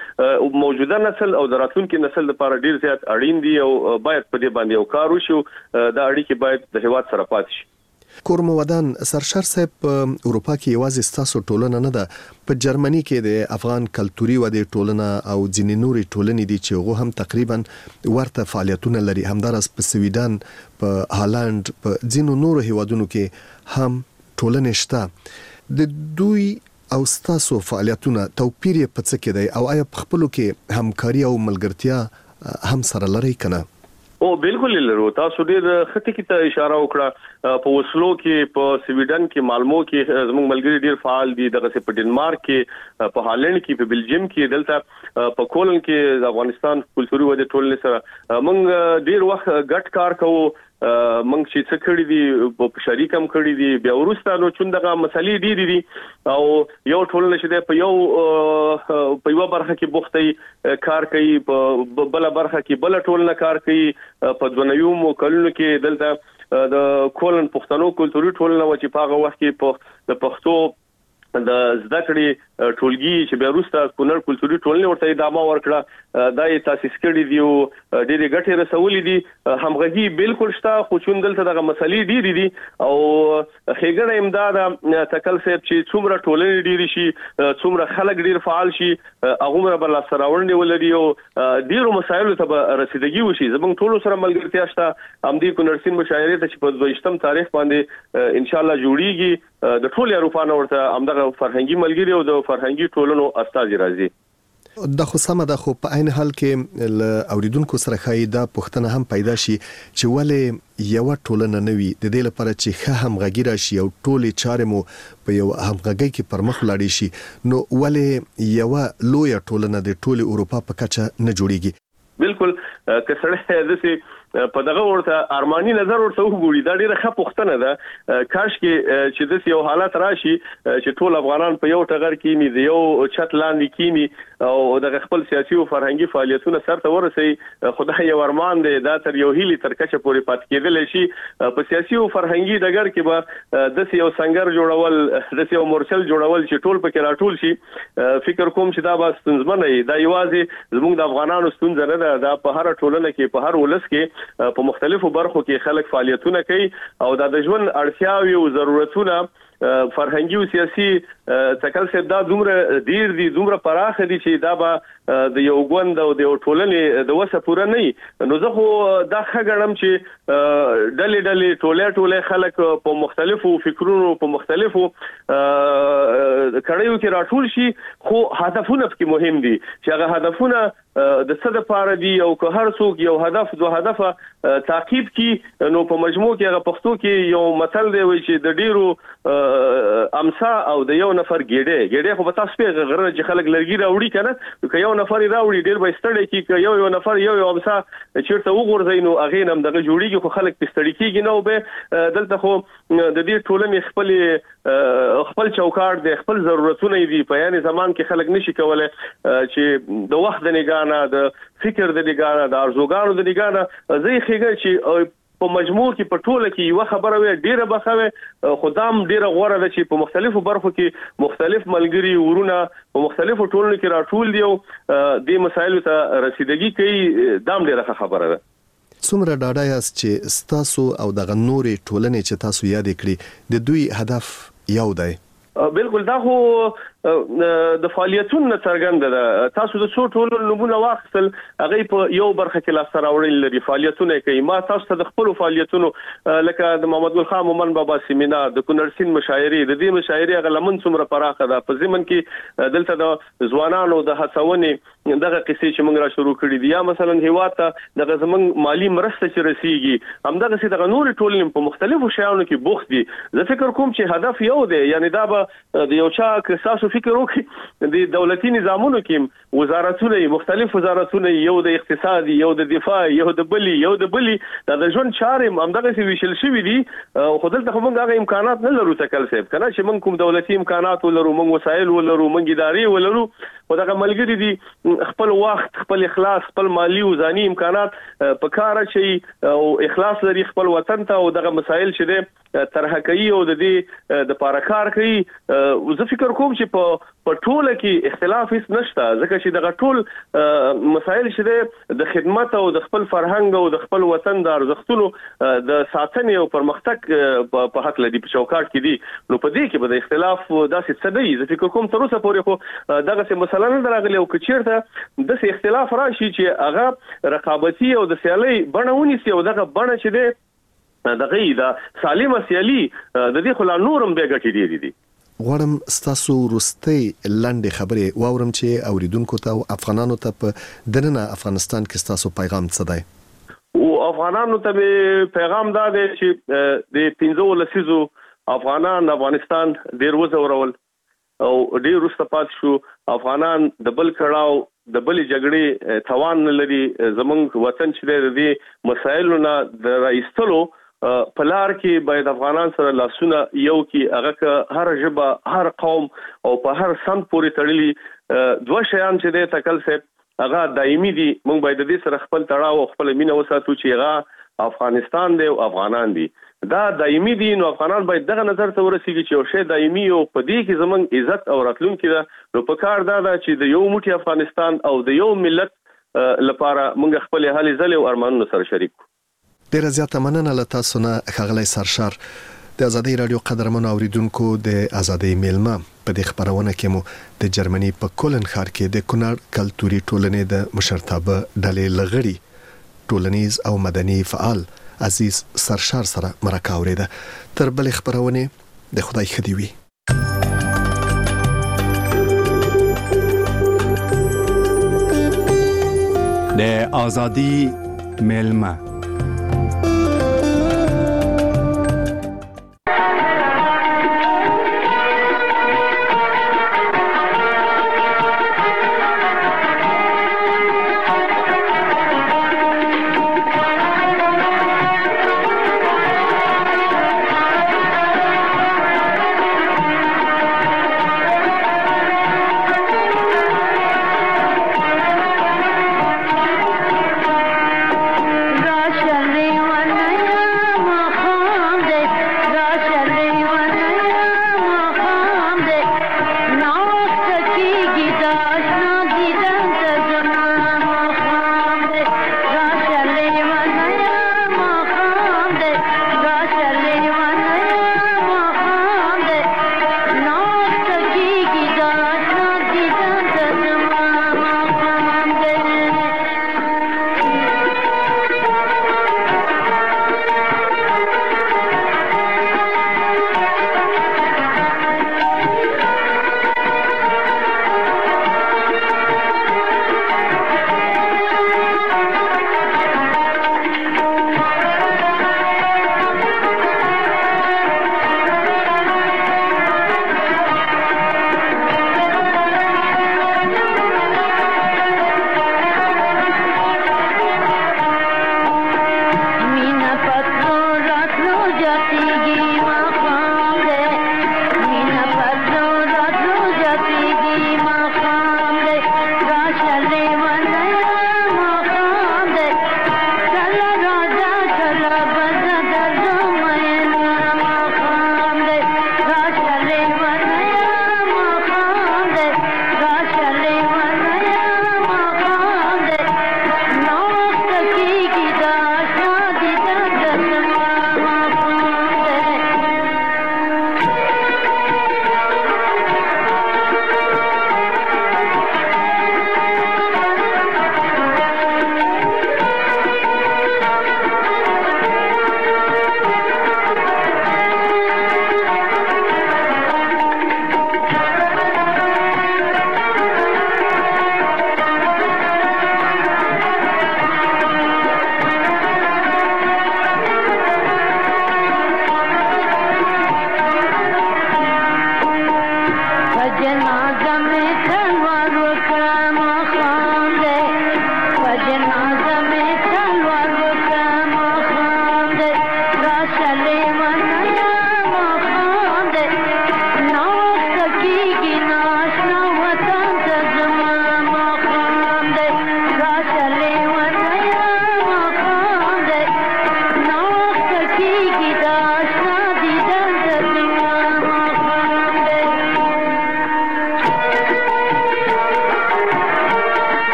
د موجوده نسل او د راتلونکي نسل لپاره ډیر زیات اړین دي او باید په دې باندې یو کار وشي. دا اړیکې باید د هیواد سره پاتې شي. کورم ودان سرشار صاحب په اروپا کې یوازې ستاسو ټولنه نه ده، په جرمني کې د افغان کلتوري ودې ټولنه او ځینې نورې ټولنې دي چې هغه هم تقریبا ورته فعالیتونه لري. همدارس په سویډن، په هالند، په ځینو نورو هیوادونو کې هم ټولنې شته. د دوی او ستاسو فعالیتونه توپیر په څه کې دی او آیا په خپلو کې همکاري او ملګرتیا هم سره لري کنه؟ او بالکل لرو. تاسو ډیر خطي کې ته اشاره وکړه. په وسلو کې، په سویډن کې، مالمو کې زموږ ملګری ډیر فعال دي. دغه په ډنمارک کې، په هالند کې، په بلجیم کې، دلته په کولن کې د افغانستان کلتوري ودې ټولنې سره موږ ډیر وخت ګډ کار کوو. موږ چې څه کړی دي په شریک هم کړی دي. بیا ورسته نو چون دغه مسلې ډېری دي او یو ټولنه چې په یو برخه کې بوختي کار کوي، په بل برخه کې بل ټولنه کار کوي. په دونیوم کلونو کې دلته د کولن پښتنو کلتوري ټولنه و چې په هغه وخت کې د پښتو د زده کړې ټولګي چې بیا وروسته کونړ کلتوري ټولنې ورته ادامه ورکړه. دا یې تاسیس کړی دی او ډېرې ګټې رسولې دي. همغږي بالکل شته خو چون دلته دغه مسلې ډېرې دي او ښېګڼه امداد تکل صاحب چې څومره ټولنې ډېرې شي، څومره خلک ډېر فعال شي، هغومره به لاسته راوړنې ولري او ډېرو مسایلو ته به رسیدګي وشي. زموږ ټولو سره ملګرتیا شته. همدې کونړ سیند مشاعرې ته چې په 22 تاریخ باندې انشاءالله جوړیږي د ټول اروپا ورته همدغه فرهنګي ملګری او د فرهنګي ټولنو استاد راځي. د خو سم د خو په عین حال کې اوریدونکو سره خایدا پښتنه هم پیدا شي چې ولې یو ټولنه نوي د دې لپاره چې ښه همغږي راشي او ټولې چارې مو په یو همغږي کې پرمخ لاړې شي، نو ولې یو لوی ټولنه د ټولې اروپا په کچه نه جوړیږي؟ بالکل کسړه دسي په دغه ورته ارماني نظر ورته وګوري. دا ډیره ښه پوښتنه ده. کاش کې چې د یو حالت راشي چې ټول افغانان په یو ټغر کې ني د یو چت لاندې کینی او د خپل سیاسي او فرهنګي فعالیتونو سره ورسي. خدای یو ارمان دی دا تر یو هیلي تر کچه پورې پات کېدل شي. په سیاسي او فرهنګي ډګر کې به د یو څنګه جوړول، د یو مورچل جوړول چې ټول پکې راټول شي. فکر کوم چې دا به ستونزمنه وي. دا یوازې زموږ د افغانانو ستونزه نه ده. دا په هر ټولنه کې، په هر ولس کې، په مختلفو برخو کې خلک فعالیتونه کوي او د ژوند اړتیاوې او ضرورتونه فرهنګي او سیاسي تکل سه دا دومره ډیر دي دومره پراخ دي چې دا به د یو غوند او د ټولنې د وسه پوره نه نو زه خو دا خګړم چې ډلې ټوله خلک په مختلفو فکرونو په مختلفو کړیو کې راټول شي خو هدفونه پکې مهم دي چې هغه هدفونه د څه د پاره دي او که هر څوک یو هدف دوه هدفه تعقیب کی نو په مجموع کې هغه پښتو کې یو مثل دی وایي چې د ډیرو امسا او د یو نفر ګډه خو به تاسو په غره چې خلک لرګي راوړي کنه که یو نفر راوړي ډیر به ستړي کی که یو نفر یو امسا چیرته وګورځي نو هغه نم دغه جوړیږي خو خلک پستړي کیږي نو به دلته خو د دې ټولنې خپل چوکاټ د خپل ضرورتونه دي په یعنی زمان کې خلک نشي کولای چې د وخت د نگانه د فکر د نگانه د ارزوګانو د نگانه زه خېږم چې په مجموع کې په ټوله کې یو خبره وي ډیره بخوي خدام ډیره غوړه ده چې په مختلفو برخو کې مختلف ملګری ورونه په مختلفو ټولنو کې راټول دي د مسایلو ته رسیدګي کوي دام ډیره خبره ده څومره ډاډه یاست چې ستاسو او دغه نورې ټولنې چې تاسو یاد کړی د دوی هدف یو دی بالکل دا خو د فعالیتونو څرګند ده تاسو د څو ټولو نمونه واخیستل هغه په یو برخه کې لاس راوړل لري فعالیتونه کوي ما تاسو ته د خپل فعالیتونو لکه د محمد ګل خان مومن بابا سیمینار د کونړسین مشاعري د دې مشاعري هغه لمن څومره پراخه ده په ځمن کې دلته د ځوانانو د هڅونې دغه قصې چې موږ را شروع کړې دي یا مثلا هیواد ته دغه زمنګ مالی مرسته چې رسیږي همدغه څه دغه نور ټولنې په مختلفو شیانو کې بوخت دي زه فکر کوم چې هدف یو دی یعنی دا به د یو چا که تاسو فکر وکړئ د دولتي نظامونو کې وزارتونه مختلف وزارتونه یو د اقتصادي یو د دفاع یو د بلی د ژوند چارې همدغه څه ویشل شوی دي خو دلته موږ هغه امکانات نه لرو تکل صاحب کنه چې موږ کوم دولتي امکانات ولرو موږ وسایل ولرو موږ ادارې ولرو او دغه ملګری دي خپل وخت خپل اخلاص خپل مالی او ځاني امکانات په کار شي او اخلاص لري خپل وطن ته او دغه مسایل چې د طرح کوي او د دې د پارکار کوي زه فکر کوم چې په ټوله کې اختلاف هیڅ نشته ځکه چې دغه ټول مسایل چې د خدمت او د خپل فرهنګ او د خپل وطن د ارزښتونو د ساتنې او پرمختګ په حق لدی په چوکاټ کې دي نو په دې کې به د اختلاف داسې څه دی زه فکر کوم تر اوسه پورې خو دغه څه مثلا نه راغلی او کچیرته د اختلاف راشي چې هغه رقابتي او د سیالي بڼهونی سي او دغه بڼه چې ده دغه د سالمه سیالي د دې خلا نورم به ګټي دي غواړم ستاسو وروستۍ لاندې خبرې واورم چې اوریدونکو ته او افغانانو ته په دننه افغانستان کې ستاسو پیغام څه دی او افغانانو ته پیغام دا دی چې د 15 لسیزو افغانستان ډیر وزورول او ډیر وروسته شو افغانان د بل کړهو د بلې جګړې توان لري زمونږ وطن چې د مسایلو نه د رئیستلو پلار کې باید افغانان سره لاسونه یو کې هغه هر ژبه هر قوم او په هر سمت پورې تړلي دوه شیان چې د تکل صاحب هغه دایمي دي موږ باید د دې سره خپل تړاو او خپل مینه وساتو چې هغه افغانستان دی او افغانان دي دا دایمي دي نو افغانان باید دغه نظر ته ورسیږي چې یو شی دایمي او په دې کې زمونږ عزت او راتلونکي ده نو په کار دا چې د یو موټي افغانستان او د یو ملت لپاره موږ خپل هلې ځلې او ارمانونه سره شریک ډیر زیاته مننه له تاسو نه ښاغلی سرشار د ازادي رادیو قدرمنو اوریدونکو د ازادي میلمه په دې خبرونه کې مو د جرمني په کولن ښار کې د کونړ کلتوري ټولنې د مشرتابه ډلې لغړي ټولنیز او مدني فعال عزیز سرشار سره مرکه اوریده تر بل خبرونه د خدای خدي وي د ازادي میلمه